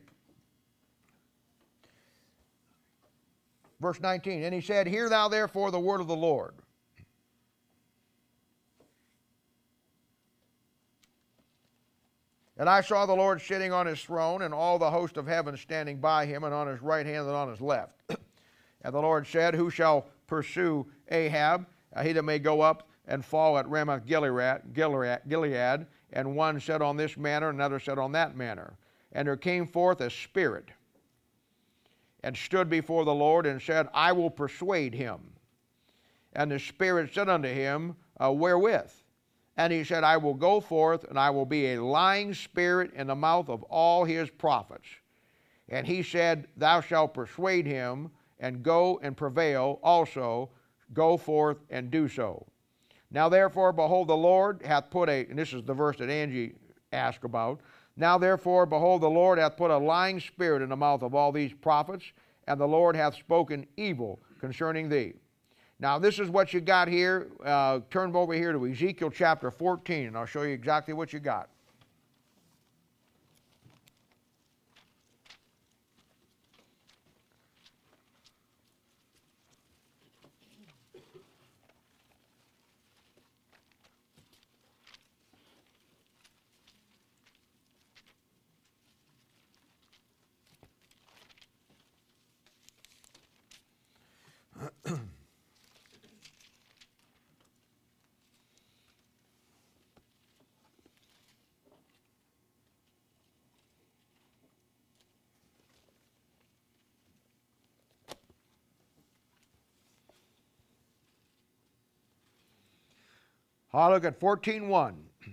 Verse 19, and he said, hear thou therefore the word of the Lord. And I saw the Lord sitting on his throne, and all the host of heaven standing by him, and on his right hand and on his left. And the Lord said, who shall pursue Ahab? He that may go up and fall at Ramoth Gilead. And one said on this manner, and another said on that manner. And there came forth a spirit, and stood before the Lord, and said, I will persuade him. And the Spirit said unto him, wherewith? And he said, I will go forth, and I will be a lying spirit in the mouth of all his prophets. And he said, thou shalt persuade him, and go and prevail also, go forth and do so. Now therefore, behold, the Lord hath put and this is the verse that Angie asked about. Now therefore, behold, the Lord hath put a lying spirit in the mouth of all these prophets, and the Lord hath spoken evil concerning thee. Now this is what you got here. Turn over here to Ezekiel chapter 14, and I'll show you exactly what you got. I'll look at 14:1.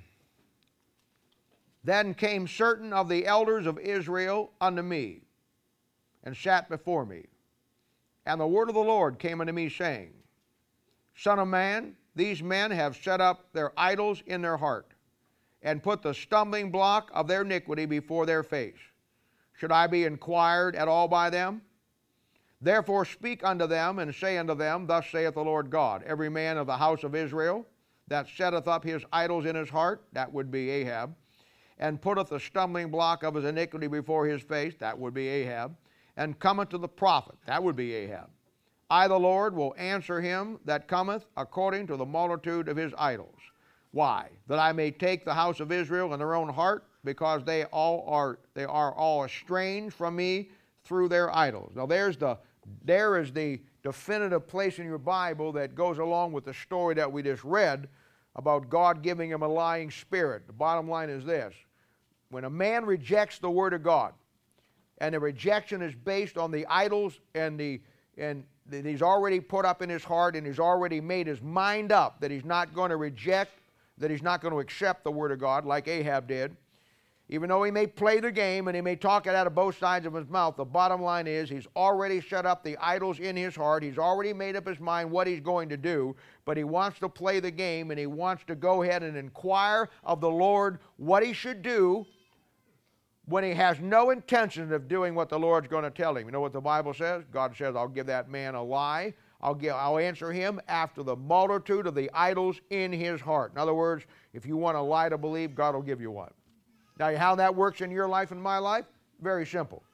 Then came certain of the elders of Israel unto me, and sat before me. And the word of the Lord came unto me, saying, Son of man, these men have set up their idols in their heart, and put the stumbling block of their iniquity before their face. Should I be inquired at all by them? Therefore speak unto them, and say unto them, Thus saith the Lord God, every man of the house of Israel that setteth up his idols in his heart, that would be Ahab, and putteth the stumbling block of his iniquity before his face, that would be Ahab, and cometh to the prophet, that would be Ahab. I, the Lord, will answer him that cometh according to the multitude of his idols. Why? That I may take the house of Israel in their own heart, because they are all estranged from me through their idols. Now there is the definitive place in your Bible that goes along with the story that we just read about God giving him a lying spirit. The bottom line is this: when a man rejects the Word of God, and the rejection is based on the idols and that he's already put up in his heart, and he's already made his mind up that he's not going to reject, that he's not going to accept the Word of God like Ahab did, even though he may play the game and he may talk it out of both sides of his mouth, the bottom line is he's already set up the idols in his heart. He's already made up his mind what he's going to do, but he wants to play the game, and he wants to go ahead and inquire of the Lord what he should do when he has no intention of doing what the Lord's going to tell him. You know what the Bible says? God says, I'll give that man a lie. I'll answer him after the multitude of the idols in his heart. In other words, if you want a lie to believe, God will give you one. Now, how that works in your life and my life? Very simple.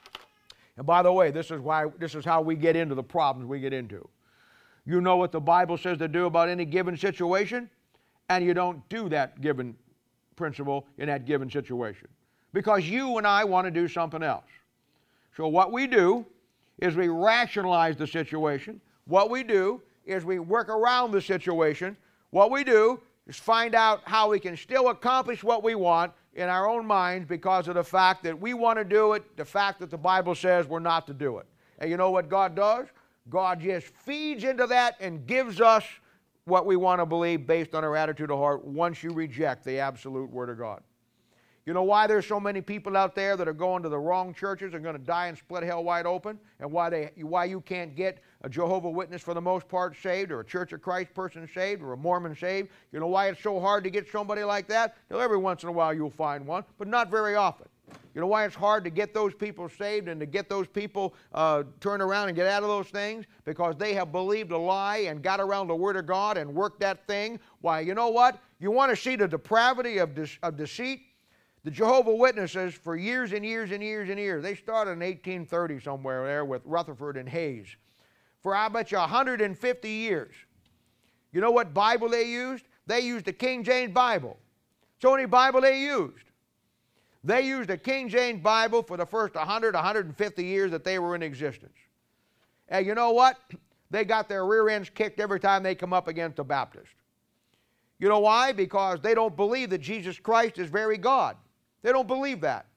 And by the way, this is how we get into the problems we get into. You know what the Bible says to do about any given situation, and you don't do that given principle in that given situation, because you and I want to do something else. So what we do is we rationalize the situation. What we do is we work around the situation. What we do is find out how we can still accomplish what we want in our own minds because of the fact that we want to do it, the fact that the Bible says we're not to do it. And you know what God does? God just feeds into that and gives us what we want to believe based on our attitude of heart once you reject the absolute Word of God. You know why there's so many people out there that are going to the wrong churches and going to die and split hell wide open, and why you can't get a Jehovah's Witness for the most part saved, or a Church of Christ person saved, or a Mormon saved? You know why it's so hard to get somebody like that? Now, every once in a while you'll find one, but not very often. You know why it's hard to get those people saved and to get those people turned around and get out of those things? Because they have believed a lie and got around the Word of God and worked that thing. Why, you know what? You want to see the depravity of deceit? The Jehovah's Witnesses, for years and years and years and years, they started in 1830 somewhere there with Rutherford and Hayes. For I bet you 150 years. You know what Bible they used? They used the King James Bible. It's the only Bible they used. They used the King James Bible for the first 100, 150 years that they were in existence. And you know what? They got their rear ends kicked every time they come up against a Baptist. You know why? Because they don't believe that Jesus Christ is very God. They don't believe that.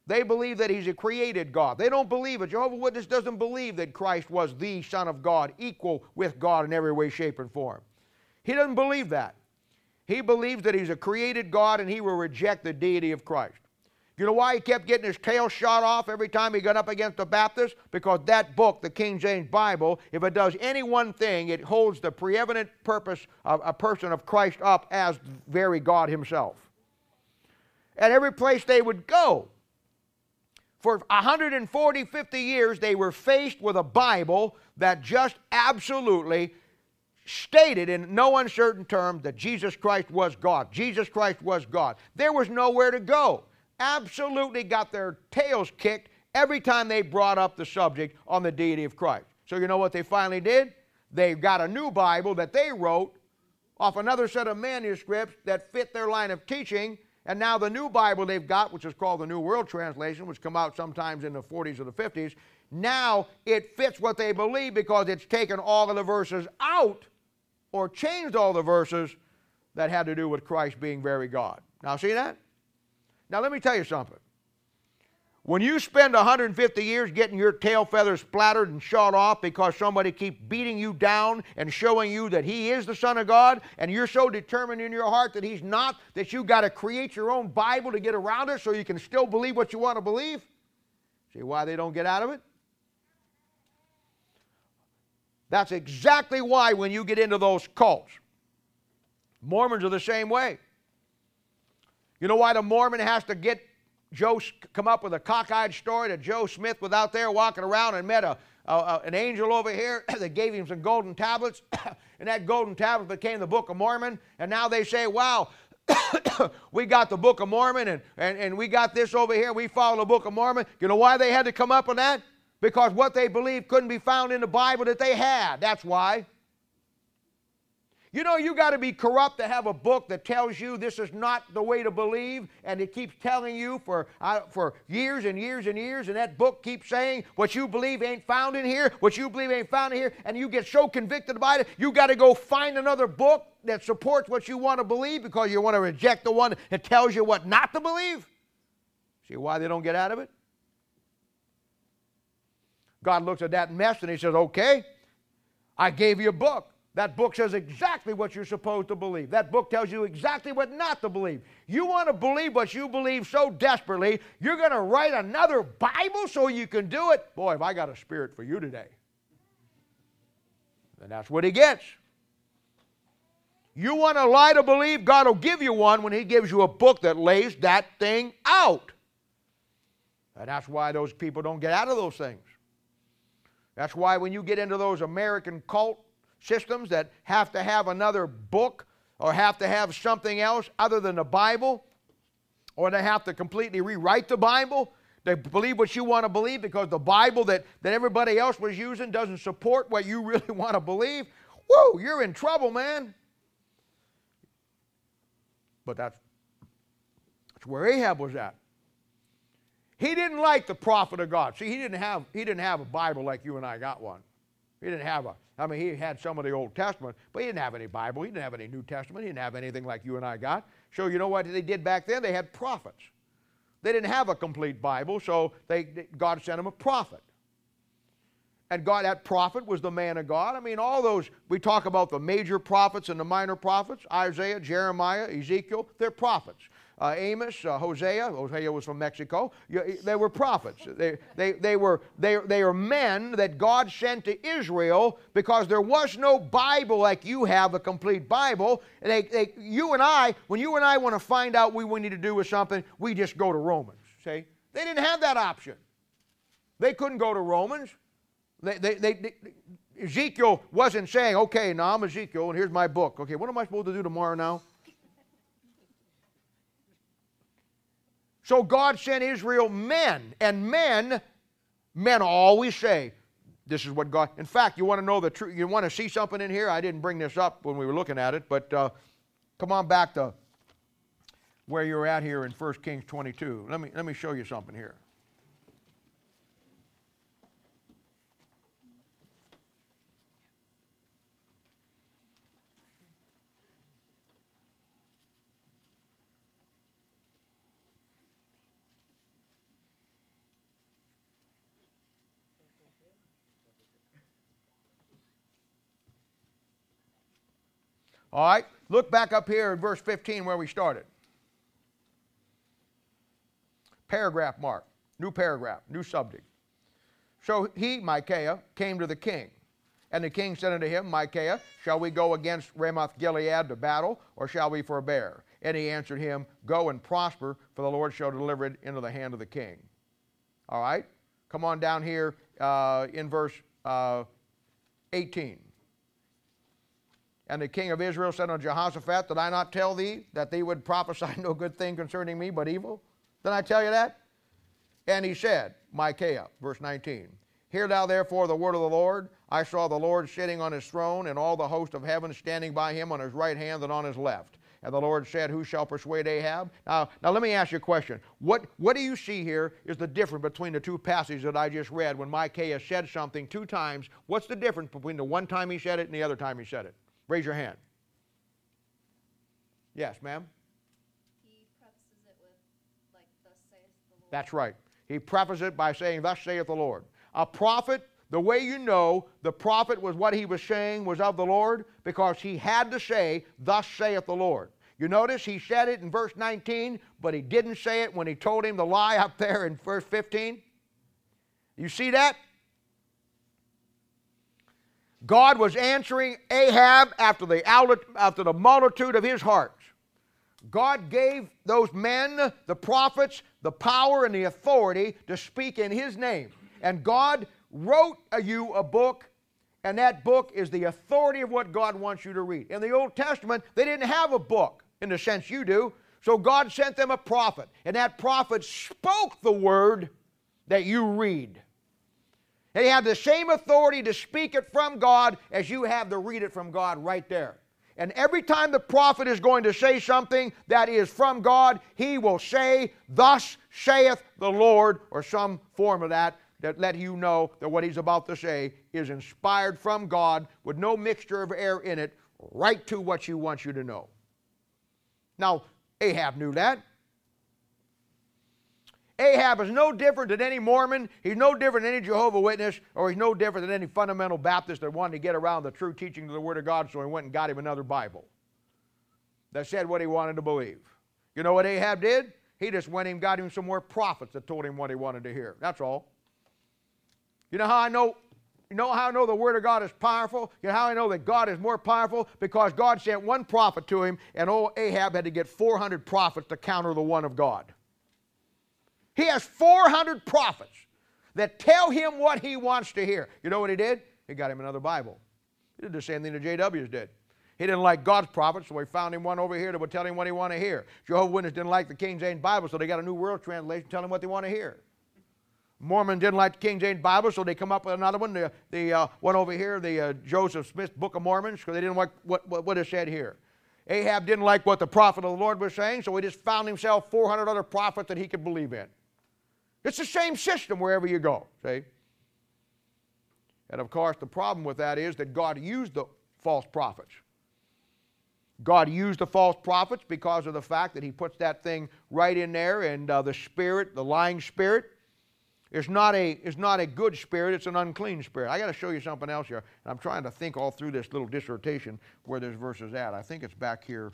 They believe that he's a created God. They don't believe it. Jehovah's Witness doesn't believe that Christ was the Son of God, equal with God in every way, shape, and form. He doesn't believe that. He believes that he's a created God and he will reject the deity of Christ. You know why he kept getting his tail shot off every time he got up against the Baptists? Because that book, the King James Bible, if it does any one thing, it holds the preeminent purpose of a person of Christ up as very God himself. At every place they would go, for 140, 50 years, they were faced with a Bible that just absolutely stated in no uncertain terms that Jesus Christ was God. Jesus Christ was God. There was nowhere to go. Absolutely got their tails kicked every time they brought up the subject on the deity of Christ. So you know what they finally did? They got a new Bible that they wrote off another set of manuscripts that fit their line of teaching. And now the new Bible they've got, which is called the New World Translation, which come out sometimes in the 40s or the 50s, now it fits what they believe because it's taken all of the verses out or changed all the verses that had to do with Christ being very God. Now see that? Now let me tell you something. When you spend 150 years getting your tail feathers splattered and shot off because somebody keeps beating you down and showing you that he is the Son of God, and you're so determined in your heart that he's not, that you got to create your own Bible to get around it so you can still believe what you want to believe, see why they don't get out of it? That's exactly why when you get into those cults, Mormons are the same way. You know why the Mormon has to come up with a cockeyed story that Joe Smith was out there walking around and met an angel over here that gave him some golden tablets, and that golden tablet became the Book of Mormon, and now they say, wow, we got the Book of Mormon, and we got this over here, we follow the Book of Mormon. You know why they had to come up with that? Because what they believed couldn't be found in the Bible that they had. That's why. You know, you got to be corrupt to have a book that tells you this is not the way to believe, and it keeps telling you for years and years and years, and that book keeps saying what you believe ain't found in here, what you believe ain't found in here, and you get so convicted about it, you got to go find another book that supports what you want to believe because you want to reject the one that tells you what not to believe. See why they don't get out of it? God looks at that mess and he says, okay, I gave you a book. That book says exactly what you're supposed to believe. That book tells you exactly what not to believe. You want to believe what you believe so desperately, you're going to write another Bible so you can do it? Boy, have I got a spirit for you today. And that's what he gets. You want a lie to believe, God will give you one when he gives you a book that lays that thing out. And that's why those people don't get out of those things. That's why when you get into those American cult systems that have to have another book or have to have something else other than the Bible, or they have to completely rewrite the Bible, they believe what you want to believe because the Bible that everybody else was using doesn't support what you really want to believe, whoa, you're in trouble, man. But that's where Ahab was at. He didn't like the prophet of God. See, he didn't have a Bible like you and I got one. He didn't have he had some of the Old Testament, but he didn't have any Bible. He didn't have any New Testament. He didn't have anything like you and I got. So you know what they did back then? They had prophets. They didn't have a complete Bible, so God sent them a prophet. And that prophet was the man of God. I mean, all those, we talk about the major prophets and the minor prophets, Isaiah, Jeremiah, Ezekiel, they're prophets. Amos, Hosea was from Mexico. They were prophets. They were men that God sent to Israel because there was no Bible like you have, a complete Bible. And you and I, when you and I want to find out what we need to do with something, we just go to Romans. See? They didn't have that option. They couldn't go to Romans. Ezekiel wasn't saying, okay, now I'm Ezekiel and here's my book. Okay, what am I supposed to do tomorrow now? So God sent Israel men, and men always say, this is what God, in fact, you want to know the truth, you want to see something in here? I didn't bring this up when we were looking at it, but come on back to where you're at here in 1 Kings 22. Let me show you something here. All right? Look back up here in verse 15 where we started. Paragraph mark. New paragraph. New subject. So he, Micaiah, came to the king. And the king said unto him, Micaiah, shall we go against Ramoth-Gilead to battle, or shall we forbear? And he answered him, Go and prosper, for the Lord shall deliver it into the hand of the king. All right? Come on down here in verse 18. And the king of Israel said unto Jehoshaphat, Did I not tell thee that thee would prophesy no good thing concerning me, but evil? Did I tell you that? And he said, Micaiah, verse 19, Hear thou therefore the word of the Lord. I saw the Lord sitting on his throne, and all the host of heaven standing by him on his right hand and on his left. And the Lord said, Who shall persuade Ahab? Now let me ask you a question. What do you see here is the difference between the two passages that I just read when Micaiah said something two times? What's the difference between the one time he said it and the other time he said it? Raise your hand. Yes, ma'am? He prefaces it with, like, thus saith the Lord. That's right. He prefaces it by saying, Thus saith the Lord. A prophet, the way you know the prophet was what he was saying was of the Lord, because he had to say, Thus saith the Lord. You notice he said it in verse 19, but he didn't say it when he told him the lie up there in verse 15. You see that? God was answering Ahab after the multitude of his hearts. God gave those men, the prophets, the power and the authority to speak in his name. And God wrote you a book, and that book is the authority of what God wants you to read. In the Old Testament, they didn't have a book in the sense you do, so God sent them a prophet, and that prophet spoke the word that you read. They have the same authority to speak it from God as you have to read it from God right there. And every time the prophet is going to say something that is from God, he will say, Thus saith the Lord, or some form of that let you know that what he's about to say is inspired from God with no mixture of air in it, right to what he wants you to know. Now, Ahab knew that. Ahab is no different than any Mormon. He's no different than any Jehovah's Witness, or he's no different than any fundamental Baptist that wanted to get around the true teaching of the Word of God, so he went and got him another Bible that said what he wanted to believe. You know what Ahab did? He just went and got him some more prophets that told him what he wanted to hear. That's all. You know how I know? You know how I know the Word of God is powerful? You know how I know that God is more powerful? Because God sent one prophet to him, and old Ahab had to get 400 prophets to counter the one of God. He has 400 prophets that tell him what he wants to hear. You know what he did? He got him another Bible. He did the same thing the JWs did. He didn't like God's prophets, so he found him one over here that would tell him what he wanted to hear. Jehovah's Witnesses didn't like the King James Bible, so they got a New World Translation telling him what they want to hear. Mormon didn't like the King James Bible, so they come up with another one, the one over here, the Joseph Smith Book of Mormon, because they didn't like what it said here. Ahab didn't like what the prophet of the Lord was saying, so he just found himself 400 other prophets that he could believe in. It's the same system wherever you go, see? And of course, the problem with that is that God used the false prophets. God used the false prophets because of the fact that he puts that thing right in there, and the spirit, the lying spirit, is not a good spirit, it's an unclean spirit. I got to show you something else here. And I'm trying to think all through this little dissertation where this verse is at. I think it's back here.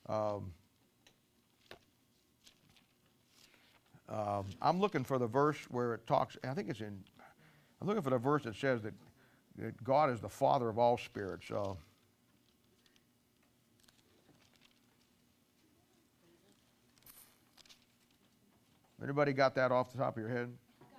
I'm looking for the verse where it talks, I think it's in, I'm looking for the verse that says that God is the Father of all spirits. Anybody got that off the top of your head?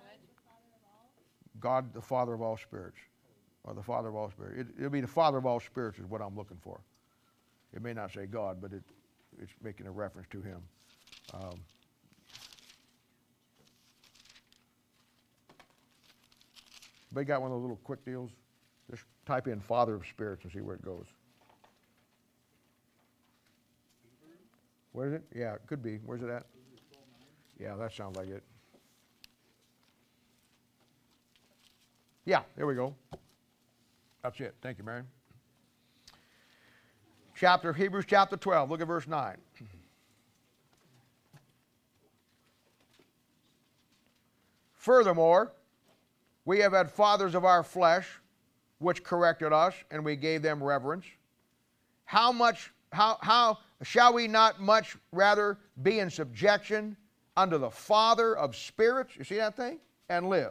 God, the Father of all spirits, or the Father of all spirits. It'll be the Father of all spirits is what I'm looking for. It may not say God, but it's making a reference to him. Anybody got one of those little quick deals? Just type in Father of Spirits and see where it goes. Where is it? Yeah, it could be. Where's it at? Yeah, that sounds like it. Yeah, there we go. That's it. Thank you, Mary. Hebrews chapter 12. Look at verse 9. Furthermore, we have had fathers of our flesh, which corrected us, and we gave them reverence, how shall we not much rather be in subjection unto the Father of spirits? You see that thing? And live.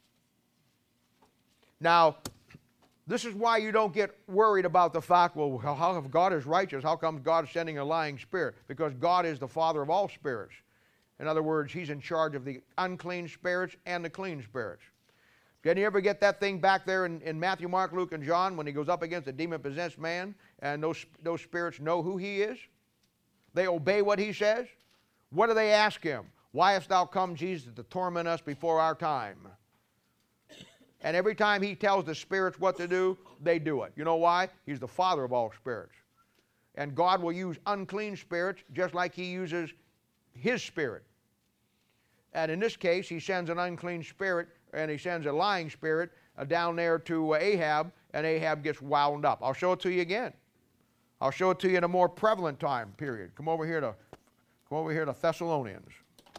Now, this is why you don't get worried about the fact, well, how if God is righteous, how come God is sending a lying spirit? Because God is the Father of all spirits. In other words, He's in charge of the unclean spirits and the clean spirits. Can you ever get that thing back there in Matthew, Mark, Luke, and John when he goes up against a demon-possessed man and those spirits know who he is? They obey what he says. What do they ask him? Why hast thou come, Jesus, to torment us before our time? And every time he tells the spirits what to do, they do it. You know why? He's the Father of all spirits. And God will use unclean spirits just like He uses His Spirit. And in this case, He sends an unclean spirit and He sends a lying spirit down there to Ahab, and Ahab gets wound up. I'll show it to you again. I'll show it to you in a more prevalent time period. Come over here to Thessalonians.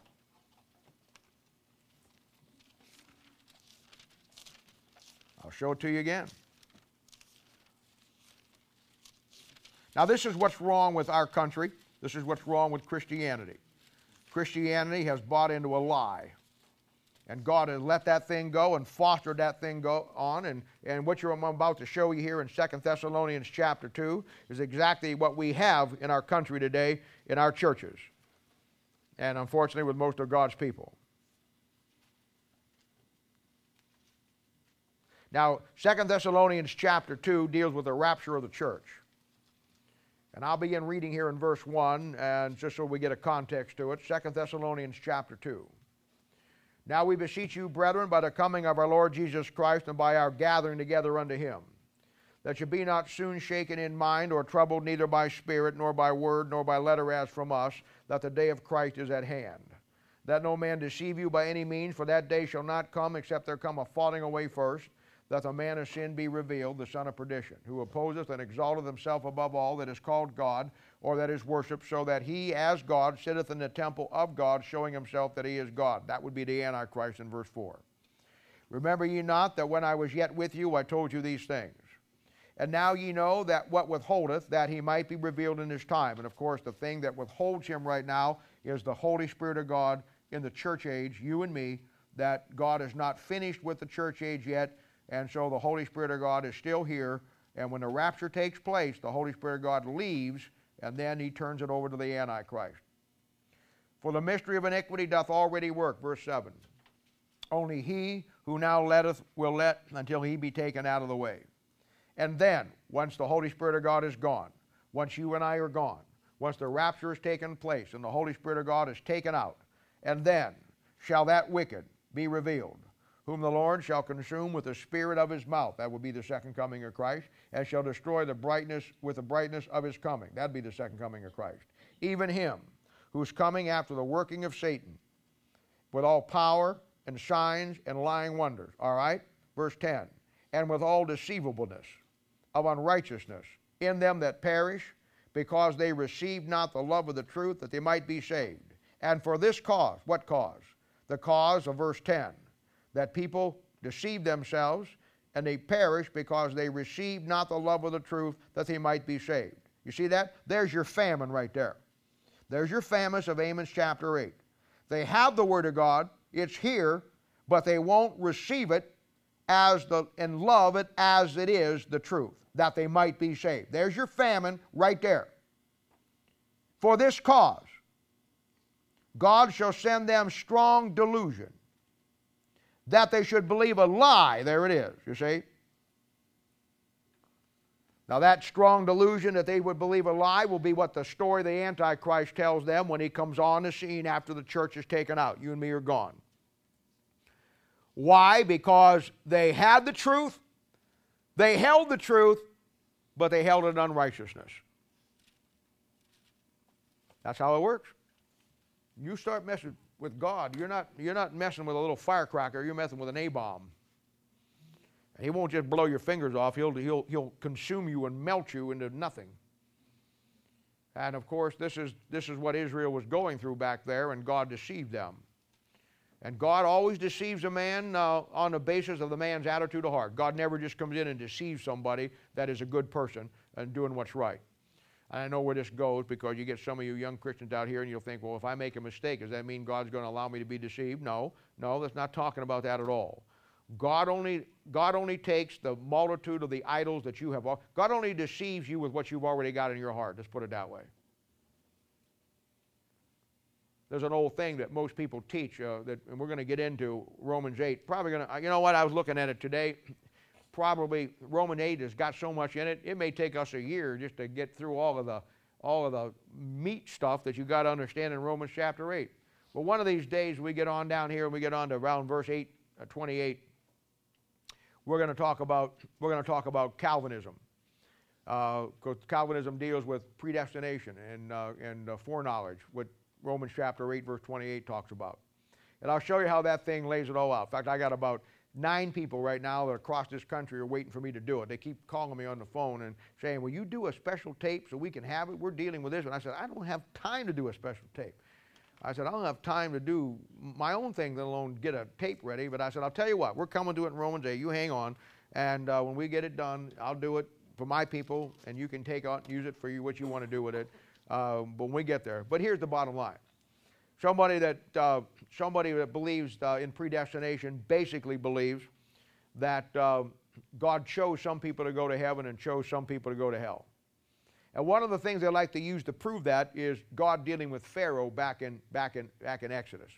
I'll show it to you again. Now, this is what's wrong with our country. This is what's wrong with Christianity. Christianity has bought into a lie. And God has let that thing go and fostered that thing go on. And what I'm about to show you here in 2 Thessalonians chapter 2 is exactly what we have in our country today in our churches. And unfortunately with most of God's people. Now, 2 Thessalonians chapter 2 deals with the rapture of the church. And I'll begin reading here in verse 1, and just so we get a context to it, 2 Thessalonians chapter 2. Now we beseech you, brethren, by the coming of our Lord Jesus Christ and by our gathering together unto Him, that you be not soon shaken in mind or troubled neither by spirit, nor by word, nor by letter as from us, that the day of Christ is at hand. That no man deceive you by any means, for that day shall not come except there come a falling away first, that the man of sin be revealed, the son of perdition, who opposeth and exalteth himself above all that is called God, or that is worshipped, so that he as God sitteth in the temple of God, showing himself that he is God. That would be the Antichrist in verse 4. Remember ye not that when I was yet with you I told you these things? And now ye know that what withholdeth, that he might be revealed in his time. And of course the thing that withholds him right now is the Holy Spirit of God in the church age, you and me, that God is not finished with the church age yet. And so the Holy Spirit of God is still here. And when the rapture takes place, the Holy Spirit of God leaves, and then He turns it over to the Antichrist. For the mystery of iniquity doth already work, verse 7. Only he who now letteth will let until he be taken out of the way. And then, once the Holy Spirit of God is gone, once you and I are gone, once the rapture has taken place and the Holy Spirit of God is taken out, and then shall that wicked be revealed, whom the Lord shall consume with the spirit of His mouth. That will be the second coming of Christ. And shall destroy the brightness with the brightness of His coming. That would be the second coming of Christ. Even Him, who's coming after the working of Satan, with all power and signs and lying wonders. All right? Verse 10. And with all deceivableness of unrighteousness in them that perish, because they received not the love of the truth, that they might be saved. And for this cause, what cause? The cause of verse 10. That people deceive themselves and they perish because they receive not the love of the truth, that they might be saved. You see that? There's your famine right there. There's your famine of Amos chapter 8. They have the Word of God, it's here, but they won't receive it and love it as it is the truth, that they might be saved. There's your famine right there. For this cause, God shall send them strong delusion, that they should believe a lie. There it is, you see. Now that strong delusion that they would believe a lie will be what the story of the Antichrist tells them when he comes on the scene after the church is taken out. You and me are gone. Why? Because they had the truth, they held the truth, but they held it in unrighteousness. That's how it works. You start messing with God, you're not messing with a little firecracker, you're messing with an A-bomb. And He won't just blow your fingers off, he'll consume you and melt you into nothing. And of course, this is what Israel was going through back there, and God deceived them. And God always deceives a man on the basis of the man's attitude of heart. God never just comes in and deceives somebody that is a good person and doing what's right. And I know where this goes because you get some of you young Christians out here and you'll think, well, if I make a mistake, does that mean God's going to allow me to be deceived? No, that's not talking about that at all. God only takes the multitude of the idols that you have. God only deceives you with what you've already got in your heart. Let's put it that way. There's an old thing that most people teach, and we're going to get into Romans 8. Probably going to, you know what, I was looking at it today. Probably Romans 8 has got so much in it, it may take us a year just to get through all of the meat stuff that you got to understand in Romans chapter 8. But one of these days we get on down here and we get on to around verse 28. We're going to talk about Calvinism. Because Calvinism deals with predestination and foreknowledge, what Romans chapter 8 verse 28 talks about. And I'll show you how that thing lays it all out. In fact, I got about 9 people right now that across this country are waiting for me to do it. They keep calling me on the phone and saying, will you do a special tape so we can have it? We're dealing with this. And I said, I don't have time to do a special tape. I said, I don't have time to do my own thing, let alone get a tape ready. But I said, I'll tell you what, we're coming to it in Romans 8. You hang on. And when we get it done, I'll do it for my people, and you can take out and use it for you, what you want to do with it when we get there. But here's the bottom line. Somebody that believes in predestination basically believes that God chose some people to go to heaven and chose some people to go to hell. And one of the things they like to use to prove that is God dealing with Pharaoh back in Exodus.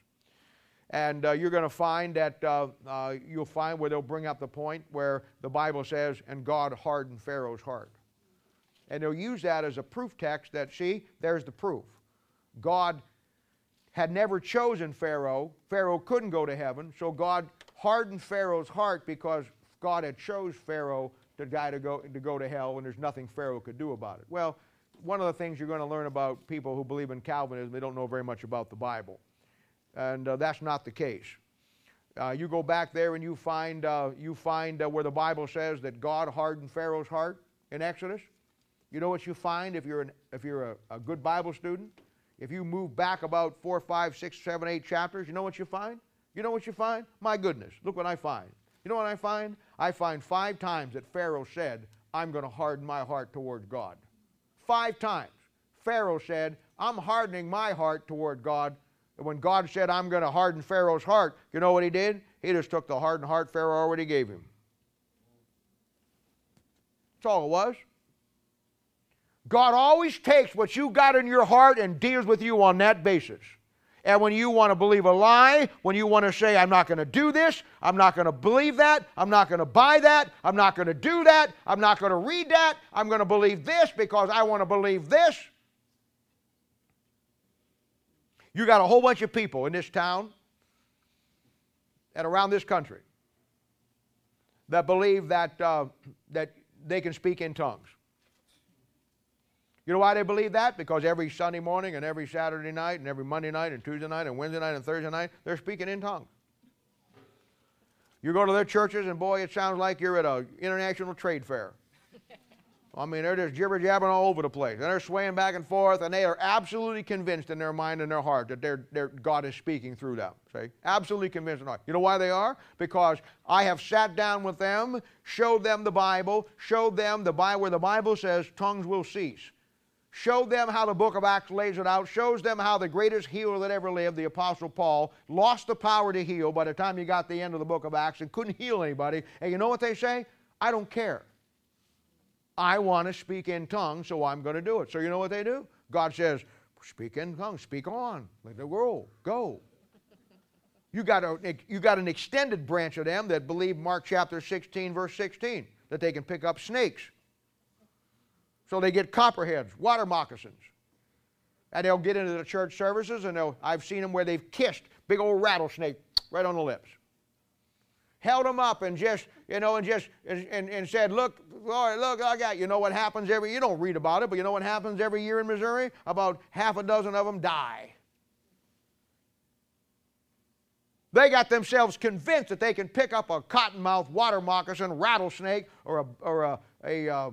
And you're going to find that you'll find where they'll bring up the point where the Bible says, and God hardened Pharaoh's heart. And they'll use that as a proof text that, see, there's the proof. God had never chosen Pharaoh. Pharaoh couldn't go to heaven, so God hardened Pharaoh's heart because God had chose Pharaoh to go to hell, and there's nothing Pharaoh could do about it. Well, one of the things you're going to learn about people who believe in Calvinism, they don't know very much about the Bible. And that's not the case. You go back there and you find where the Bible says that God hardened Pharaoh's heart in Exodus. You know what you find if you're a good Bible student? If you move back about 4, 5, 6, 7, 8 chapters, you know what you find? You know what you find? My goodness, look what I find. You know what I find? I find 5 times that Pharaoh said, I'm going to harden my heart towards God. 5 times. Pharaoh said, I'm hardening my heart toward God. And when God said, I'm going to harden Pharaoh's heart, you know what he did? He just took the hardened heart Pharaoh already gave him. That's all it was. God always takes what you got in your heart and deals with you on that basis. And when you want to believe a lie, when you want to say, I'm not going to do this, I'm not going to believe that, I'm not going to buy that, I'm not going to do that, I'm not going to read that, I'm going to believe this because I want to believe this. You got a whole bunch of people in this town and around this country that believe that they can speak in tongues. You know why they believe that? Because every Sunday morning and every Saturday night and every Monday night and Tuesday night and Wednesday night and Thursday night, they're speaking in tongues. You go to their churches and boy, it sounds like you're at an international trade fair. I mean, they're just jibber-jabbering all over the place. And they're swaying back and forth, and they are absolutely convinced in their mind and their heart that their God is speaking through them. See? Absolutely convinced in their heart. You know why they are? Because I have sat down with them, showed them the Bible, showed them the Bible where the Bible says tongues will cease. Showed them how the book of Acts lays it out, shows them how the greatest healer that ever lived, the Apostle Paul, lost the power to heal by the time he got to the end of the book of Acts and couldn't heal anybody. And you know what they say? I don't care. I want to speak in tongues, so I'm going to do it. So you know what they do? God says, speak in tongues, speak on, let the world go. You got an extended branch of them that believe Mark chapter 16, verse 16, that they can pick up snakes. So they get copperheads, water moccasins. And they'll get into the church services, and I've seen them where they've kissed big old rattlesnake right on the lips. Held them up and just, and said, look, Lord, look, I got, you know what happens you don't read about it, but you know what happens every year in Missouri? About half a dozen of them die. They got themselves convinced that they can pick up a cottonmouth, water moccasin, rattlesnake, or a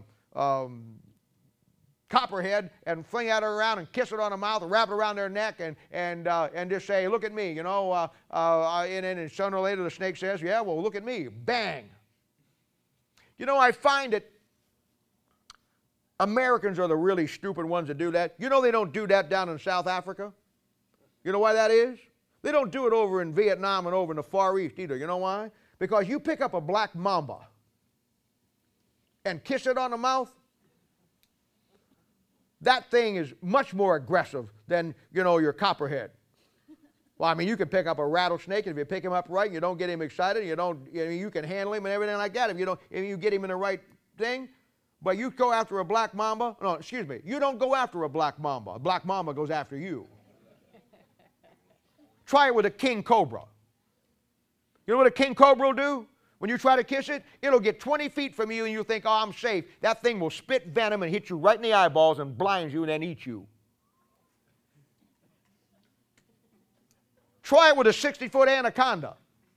copperhead and fling it around and kiss it on the mouth and wrap it around their neck and just say, look at me, and sooner or later the snake says, yeah, well, look at me. Bang. I find it Americans are the really stupid ones that do that. You know they don't do that down in South Africa? You know why that is? They don't do it over in Vietnam and over in the Far East either. You know why? Because you pick up a black mamba and kiss it on the mouth, that thing is much more aggressive than, you know, your copperhead. Well, I mean, you can pick up a rattlesnake, and if you pick him up right and you don't get him excited, you can handle him and everything like that if you get him in the right thing. But you go after a black mamba, no, excuse me, you don't go after a black mamba. A black mamba goes after you. Try it with a king cobra. You know what a king cobra will do? When you try to kiss it, it'll get 20 feet from you and you think, oh, I'm safe. That thing will spit venom and hit you right in the eyeballs and blind you and then eat you. Try it with a 60-foot anaconda.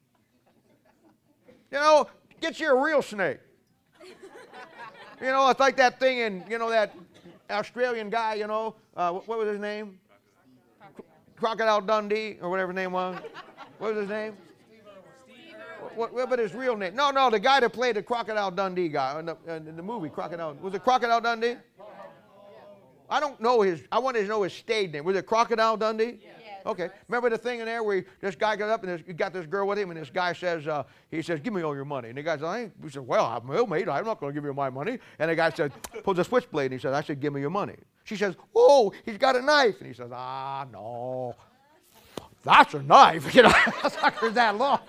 You know, get you a real snake. You know, it's like that thing in, you know, that Australian guy, you know, what was his name? Crocodile Dundee, or whatever his name was. What was his name? What but his real name? No, the guy that played the Crocodile Dundee guy in the movie Crocodile. Was it Crocodile Dundee? I don't know I wanted to know his stage name. Was it Crocodile Dundee? Yes. Okay. Remember the thing in there where this guy got up and he got this girl with him, and this guy says, give me all your money. And the guy says, he said, well, I'm ill, mate. I'm not going to give you my money. And the guy said, pulls a switchblade, and he said, I said, give me your money. She says, oh, he's got a knife. And he says, no. That's a knife. You know, that sucker's that long.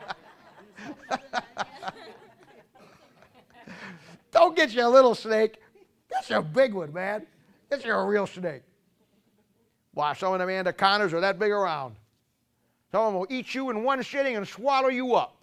Don't get you a little snake. Get you a big one, man. Get you a real snake. Why, some of them anacondas are that big around. Some of them will eat you in one sitting and swallow you up.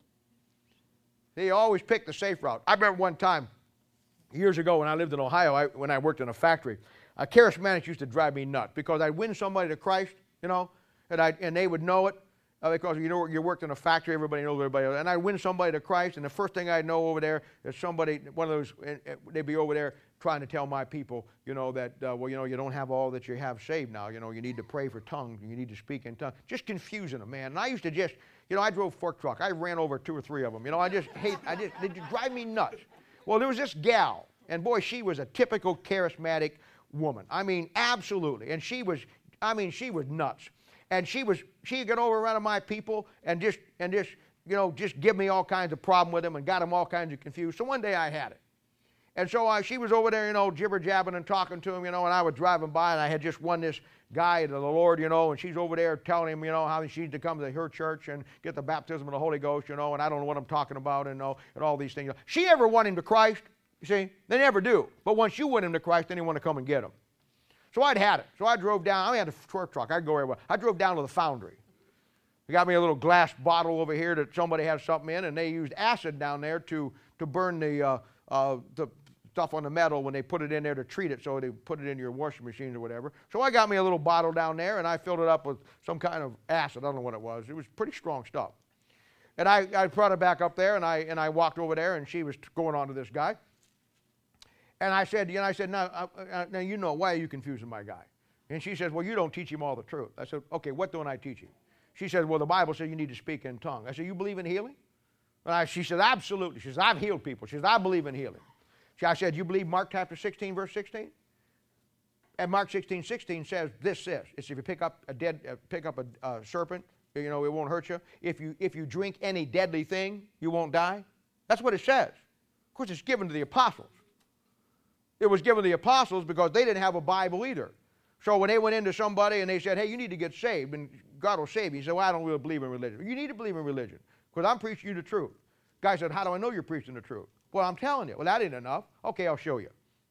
They always pick the safe route. I remember one time, years ago when I lived in Ohio, when I worked in a factory, charismatics used to drive me nuts because I'd win somebody to Christ, you know, and they would know it. Because you know you worked in a factory, everybody knows everybody else. And I'd win somebody to Christ, and the first thing I'd know over there is somebody, one of those, they'd be over there trying to tell my people, you know, that, well, you know, you don't have all that you have saved now. You know, you need to pray for tongues, and you need to speak in tongues. Just confusing them, man. And I used to just, you know, I drove fork truck. I ran over 2 or 3 of them. You know, they just drive me nuts. Well, there was this gal, and boy, she was a typical charismatic woman. I mean, absolutely. And she was nuts. And she'd get over around my people and just give me all kinds of problem with them and got them all kinds of confused. So one day I had it. And so she was over there, you know, jibber-jabbing and talking to him, you know, and I was driving by and I had just won this guy to the Lord, you know, and she's over there telling him, you know, how she's to come to her church and get the baptism of the Holy Ghost, you know, and I don't know what I'm talking about and all these things. She ever won him to Christ? You see, they never do. But once you win him to Christ, then you want to come and get him. So I'd had it. So I drove down. I had a fork truck. I'd go everywhere. I drove down to the foundry. They got me a little glass bottle over here that somebody had something in, and they used acid down there to burn the stuff on the metal when they put it in there to treat it, so they put it in your washing machine or whatever. So I got me a little bottle down there, and I filled it up with some kind of acid. I don't know what it was. It was pretty strong stuff. And I brought it back up there, and I walked over there, and she was going on to this guy. And I said, now you know, why are you confusing my guy? And she says, well, you don't teach him all the truth. I said, okay, what don't I teach him? She says, well, the Bible says you need to speak in tongues. I said, you believe in healing? She said, absolutely. She says, I've healed people. She says, I believe in healing. I said, you believe Mark chapter 16, verse 16? And Mark 16:16 says, this says, it's if you pick up a serpent, you know, it won't hurt you. If you drink any deadly thing, you won't die. That's what it says. Of course, it's given to the apostles. It was given to the apostles because they didn't have a Bible either. So when they went into somebody and they said, hey, you need to get saved, and God will save you. He said, well, I don't really believe in religion. You need to believe in religion because I'm preaching you the truth. Guy said, how do I know you're preaching the truth? Well, I'm telling you. Well, that ain't enough. Okay, I'll show you.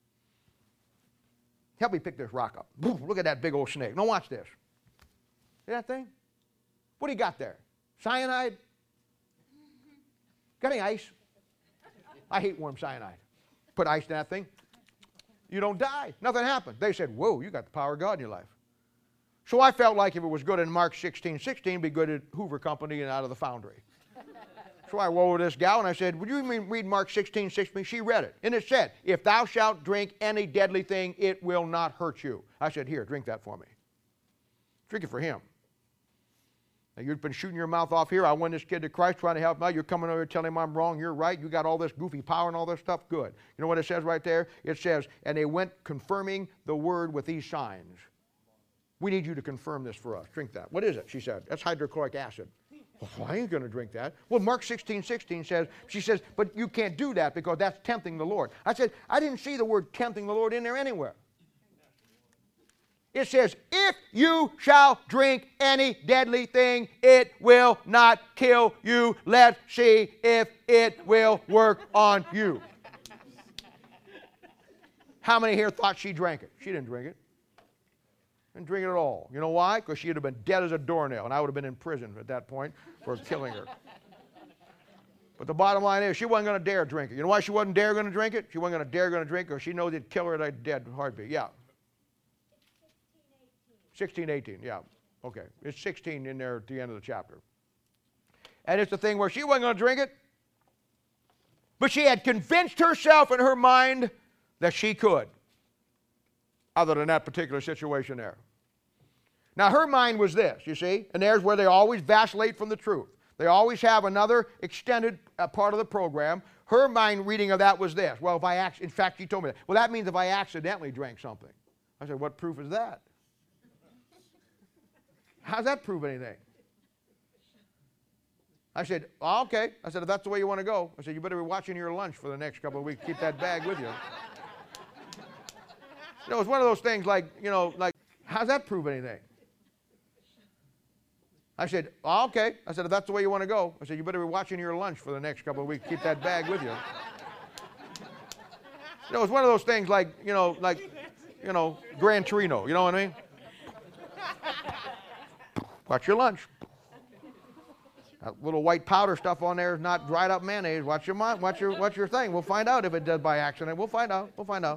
Help me pick this rock up. Look at that big old snake. Now watch this. See that thing? What do you got there? Cyanide? Got any ice? I hate warm cyanide. Put ice in that thing. You don't die. Nothing happened. They said, whoa, you got the power of God in your life. So I felt like if it was good in Mark 16:16, it'd be good at Hoover Company and out of the foundry. So I went over to this gal and I said, would you read Mark 16:16? She read it. And it said, if thou shalt drink any deadly thing, it will not hurt you. I said, here, drink that for me. Drink it for him. Now, you've been shooting your mouth off here. I won this kid to Christ, trying to help him out. You're coming over here telling him I'm wrong. You're right. You got all this goofy power and all this stuff. Good. You know what it says right there? It says, and they went confirming the word with these signs. We need you to confirm this for us. Drink that. What is it? She said. That's hydrochloric acid. Well, I ain't going to drink that. Well, Mark 16:16 says, she says, but you can't do that because that's tempting the Lord. I said, I didn't see the word tempting the Lord in there anywhere. It says, if you shall drink any deadly thing, it will not kill you. Let's see if it will work on you. How many here thought she drank it? She didn't drink it. Didn't drink it at all. You know why? Because she would have been dead as a doornail, and I would have been in prison at that point for killing her. But the bottom line is, she wasn't going to dare drink it. You know why she wasn't dare going to drink it? She wasn't going to dare going to drink it because she knows it'd kill her at a dead heartbeat. Yeah. 16:18, yeah. Okay. It's 16 in there at the end of the chapter. And it's the thing where she wasn't going to drink it, but she had convinced herself in her mind that she could, other than that particular situation there. Now, her mind was this, you see, and there's where they always vacillate from the truth. They always have another extended part of the program. Her mind reading of that was this. Well, in fact, she told me that. Well, that means if I accidentally drank something. I said, what proof is that? How does that prove anything? I said, oh, okay. I said, if that's the way you want to go, I said, you better be watching your lunch for the next couple of weeks. Keep that bag with you. You know, it's one of those things like, you know, like, how does that prove anything? I said, oh, okay. I said, if that's the way you want to go, I said, you better be watching your lunch for the next couple of weeks. Keep that bag with you. You know, it's one of those things like, Gran Torino. You know what I mean? Watch your lunch. That little white powder stuff on there is not dried up mayonnaise. Watch your thing. We'll find out if it does by accident. We'll find out. We'll find out.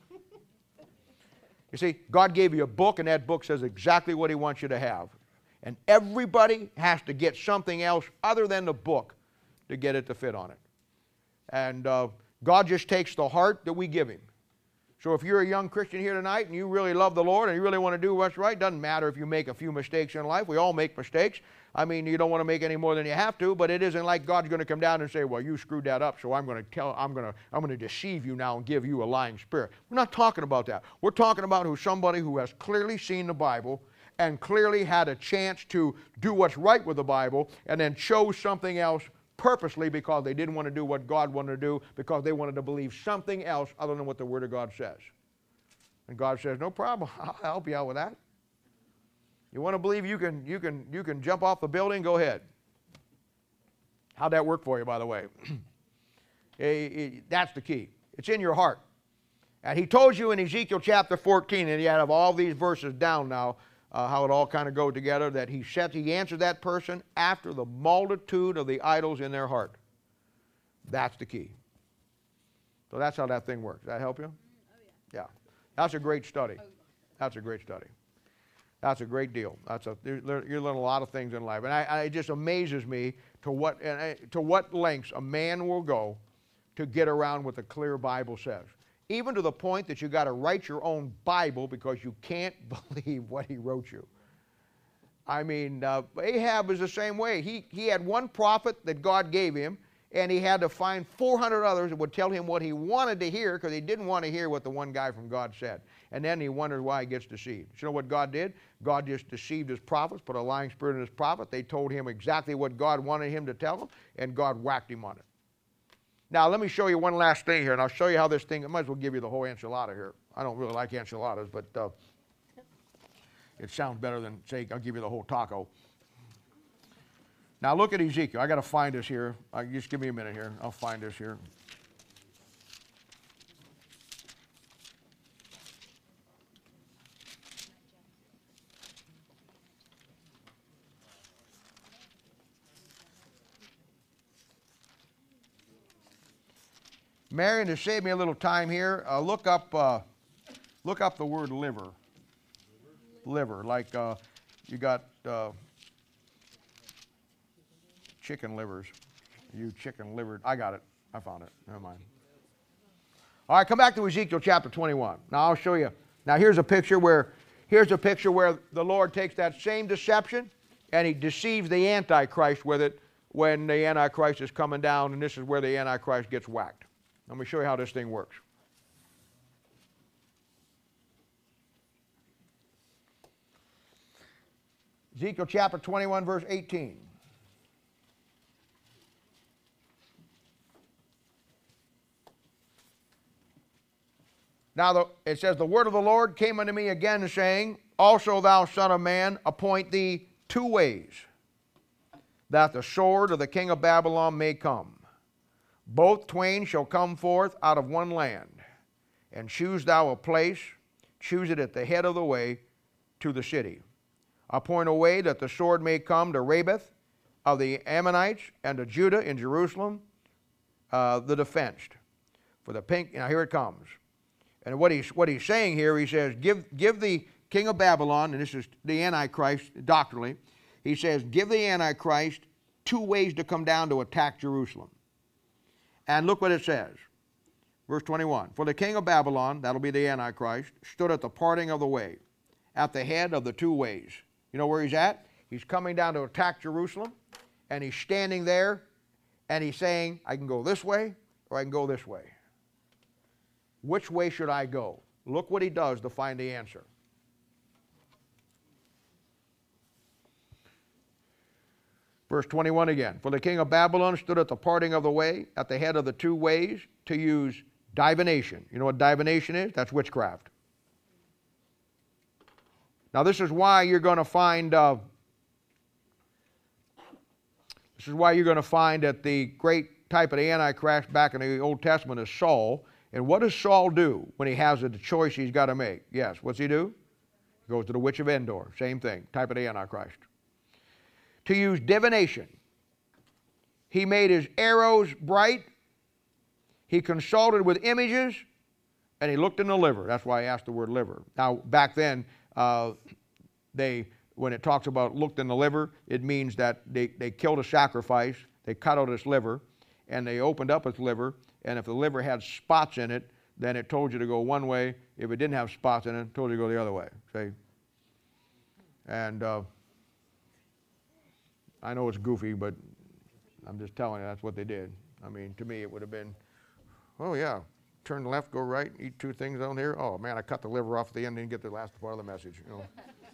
You see, God gave you a book, and that book says exactly what He wants you to have. And everybody has to get something else other than the book to get it to fit on it. And God just takes the heart that we give Him. So if you're a young Christian here tonight and you really love the Lord and you really want to do what's right, doesn't matter if you make a few mistakes in life. We all make mistakes. I mean, you don't want to make any more than you have to, but it isn't like God's going to come down and say, well, you screwed that up, so I'm going to deceive you now and give you a lying spirit. We're not talking about that. We're talking about somebody who has clearly seen the Bible and clearly had a chance to do what's right with the Bible and then chose something else purposely because they didn't want to do what God wanted to do, because they wanted to believe something else other than what the Word of God says. And God says, no problem, I'll help you out with that. You want to believe you can jump off the building? Go ahead. How'd that work for you, by the way? That's the key. It's in your heart. And He told you in Ezekiel chapter 14, and you have all these verses down now, how it all kind of go together, that He answered that person after the multitude of the idols in their heart. That's the key. So that's how that thing works. Does that help you? Oh, yeah. Yeah. That's a great study. That's a great study. That's a great deal. You learn a lot of things in life. And it just amazes me to what lengths a man will go to get around what the clear Bible says. Even to the point that you got to write your own Bible because you can't believe what he wrote you. I mean, Ahab is the same way. He had one prophet that God gave him, and he had to find 400 others that would tell him what he wanted to hear because he didn't want to hear what the one guy from God said. And then he wondered why he gets deceived. You know what God did? God just deceived his prophets, put a lying spirit in his prophet. They told him exactly what God wanted him to tell them, and God whacked him on it. Now, let me show you one last thing here, and I'll show you how this thing, I might as well give you the whole enchilada here. I don't really like enchiladas, but it sounds better than, say, I'll give you the whole taco. Now, look at Ezekiel. I got to find this here. Just give me a minute here. I'll find this here. Marion, to save me a little time here, look up the word liver. Liver, like you got chicken livers. You chicken livered. I got it. I found it. Never mind. All right, come back to Ezekiel chapter 21. Now I'll show you. Now here's a picture where the Lord takes that same deception and he deceives the Antichrist with it when the Antichrist is coming down, and this is where the Antichrist gets whacked. Let me show you how this thing works. Ezekiel chapter 21, verse 18. Now it says, the word of the Lord came unto me again, saying, also thou son of man, appoint thee 2 ways, that the sword of the king of Babylon may come. Both twain shall come forth out of one land. And choose thou a place, choose it at the head of the way to the city. Appoint a way that the sword may come to Rabbith of the Ammonites, and to Judah in Jerusalem, the defenced. For the pink, now here it comes. And what he's saying here, he says, give the king of Babylon, and this is the Antichrist doctrinally, he says, give the Antichrist 2 ways to come down to attack Jerusalem. And look what it says. Verse 21. For the king of Babylon, that'll be the Antichrist, stood at the parting of the way, at the head of the 2 ways. You know where he's at? He's coming down to attack Jerusalem, and he's standing there, and he's saying, I can go this way, or I can go this way. Which way should I go? Look what he does to find the answer. Verse 21 again. For the king of Babylon stood at the parting of the way, at the head of the 2 ways, to use divination. You know what divination is? That's witchcraft. Now this is why you're going to find that the great type of the Antichrist back in the Old Testament is Saul. And what does Saul do when he has a choice he's got to make? Yes, what's he do? He goes to the witch of Endor. Same thing, type of the Antichrist. To use divination. He made his arrows bright. He consulted with images, and he looked in the liver. That's why I asked the word liver. Now, back then, when it talks about looked in the liver, it means that they killed a sacrifice, they cut out its liver, and they opened up its liver, and if the liver had spots in it, then it told you to go one way. If it didn't have spots in it, it told you to go the other way. See? And I know it's goofy, but I'm just telling you that's what they did. I mean, to me it would have been, oh yeah, turn left, go right, eat 2 things down here. Oh man, I cut the liver off at the end and didn't get the last part of the message. You know.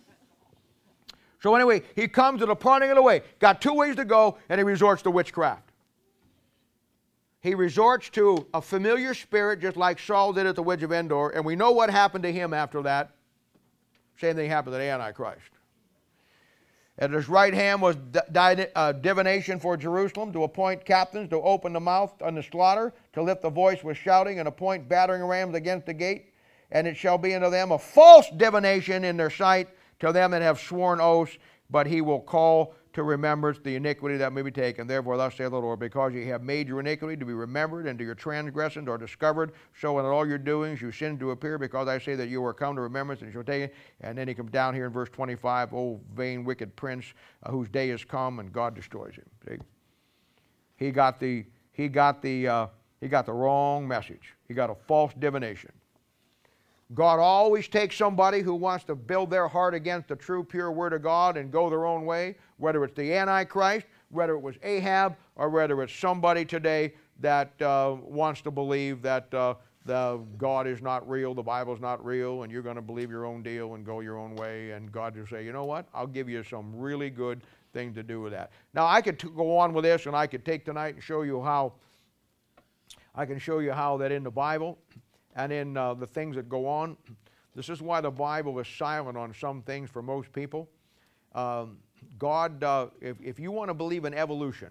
So anyway, he comes to the parting of the way. Got 2 ways to go, and he resorts to witchcraft. He resorts to a familiar spirit, just like Saul did at the witch of Endor, and we know what happened to him after that. Same thing happened to the Antichrist. At his right hand was divination for Jerusalem, to appoint captains, to open the mouth on the slaughter, to lift the voice with shouting, and appoint battering rams against the gate. And it shall be unto them a false divination in their sight, to them that have sworn oaths, but he will call to remembrance the iniquity that may be taken. Therefore thus saith the Lord, because ye have made your iniquity to be remembered, and to your transgressions are discovered, so in all your doings you sin to appear, because I say that you are come to remembrance, and shall take it. And then he comes down here in verse 25, O vain wicked prince, whose day is come, and God destroys him. See? He got the wrong message. He got a false divination. God always takes somebody who wants to build their heart against the true, pure Word of God and go their own way, whether it's the Antichrist, whether it was Ahab, or whether it's somebody today that wants to believe that the God is not real, the Bible's not real, and you're going to believe your own deal and go your own way, and God will say, you know what, I'll give you some really good thing to do with that. Now, I could go on with this, and I could take tonight and show you how, that in the Bible, and in the things that go on. This is why the Bible is silent on some things for most people. God, if you want to believe in evolution,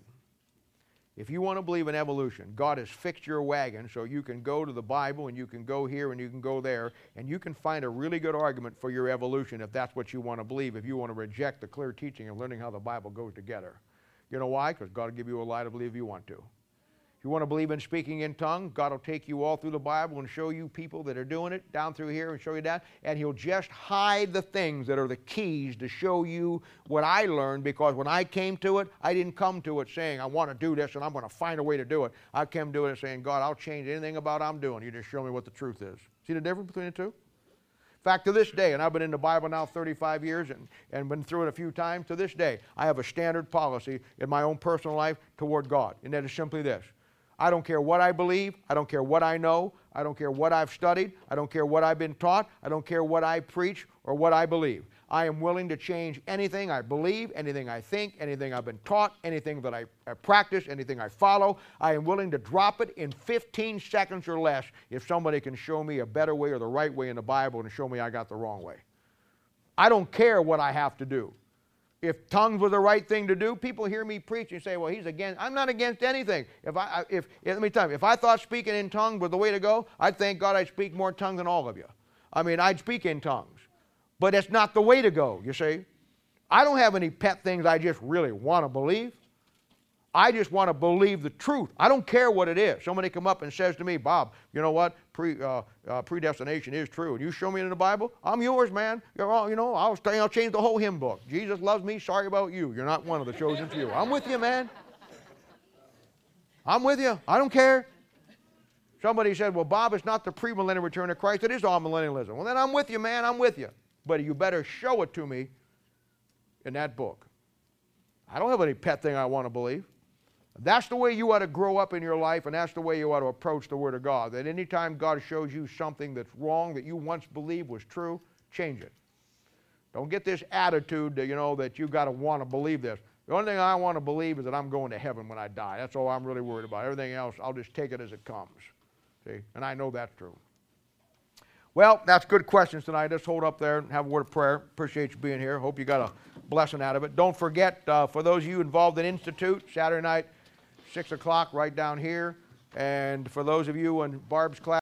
God has fixed your wagon so you can go to the Bible, and you can go here and you can go there, and you can find a really good argument for your evolution if that's what you want to believe, if you want to reject the clear teaching of learning how the Bible goes together. You know why? Because God will give you a lie to believe if you want to. If you want to believe in speaking in tongues, God will take you all through the Bible and show you people that are doing it down through here and show you that. And He'll just hide the things that are the keys to show you what I learned, because when I came to it, I didn't come to it saying, I want to do this and I'm going to find a way to do it. I came to it saying, God, I'll change anything about what I'm doing. You just show me what the truth is. See the difference between the two? In fact, to this day, and I've been in the Bible now 35 years and been through it a few times, to this day, I have a standard policy in my own personal life toward God, and that is simply this. I don't care what I believe. I don't care what I know. I don't care what I've studied. I don't care what I've been taught. I don't care what I preach or what I believe. I am willing to change anything I believe, anything I think, anything I've been taught, anything that I practice, anything I follow. I am willing to drop it in 15 seconds or less if somebody can show me a better way or the right way in the Bible and show me I got the wrong way. I don't care what I have to do. If tongues were the right thing to do, people hear me preach and say, well, he's against. I'm not against anything. Let me tell you, if I thought speaking in tongues was the way to go, I'd thank God I'd speak more tongues than all of you. I mean, I'd speak in tongues. But it's not the way to go, you see. I don't have any pet things I just really want to believe. I just want to believe the truth. I don't care what it is. Somebody come up and says to me, Bob, you know what? Predestination is true. And you show me in the Bible, I'm yours, man. I'll change the whole hymn book. Jesus loves me. Sorry about you. You're not one of the chosen few. I'm with you, man. I'm with you. I don't care. Somebody said, well, Bob, it's not the premillennial return of Christ. It is all millennialism. Well, then I'm with you, man. I'm with you. But you better show it to me in that book. I don't have any pet thing I want to believe. That's the way you ought to grow up in your life, and that's the way you ought to approach the Word of God. That any time God shows you something that's wrong that you once believed was true, change it. Don't get this attitude that, that you got to want to believe this. The only thing I want to believe is that I'm going to heaven when I die. That's all I'm really worried about. Everything else, I'll just take it as it comes. See? And I know that's true. Well, that's good questions tonight. Let's hold up there and have a word of prayer. Appreciate you being here. Hope you got a blessing out of it. Don't forget, for those of you involved in Institute, Saturday night, 6 o'clock right down here. And for those of you in Barb's class,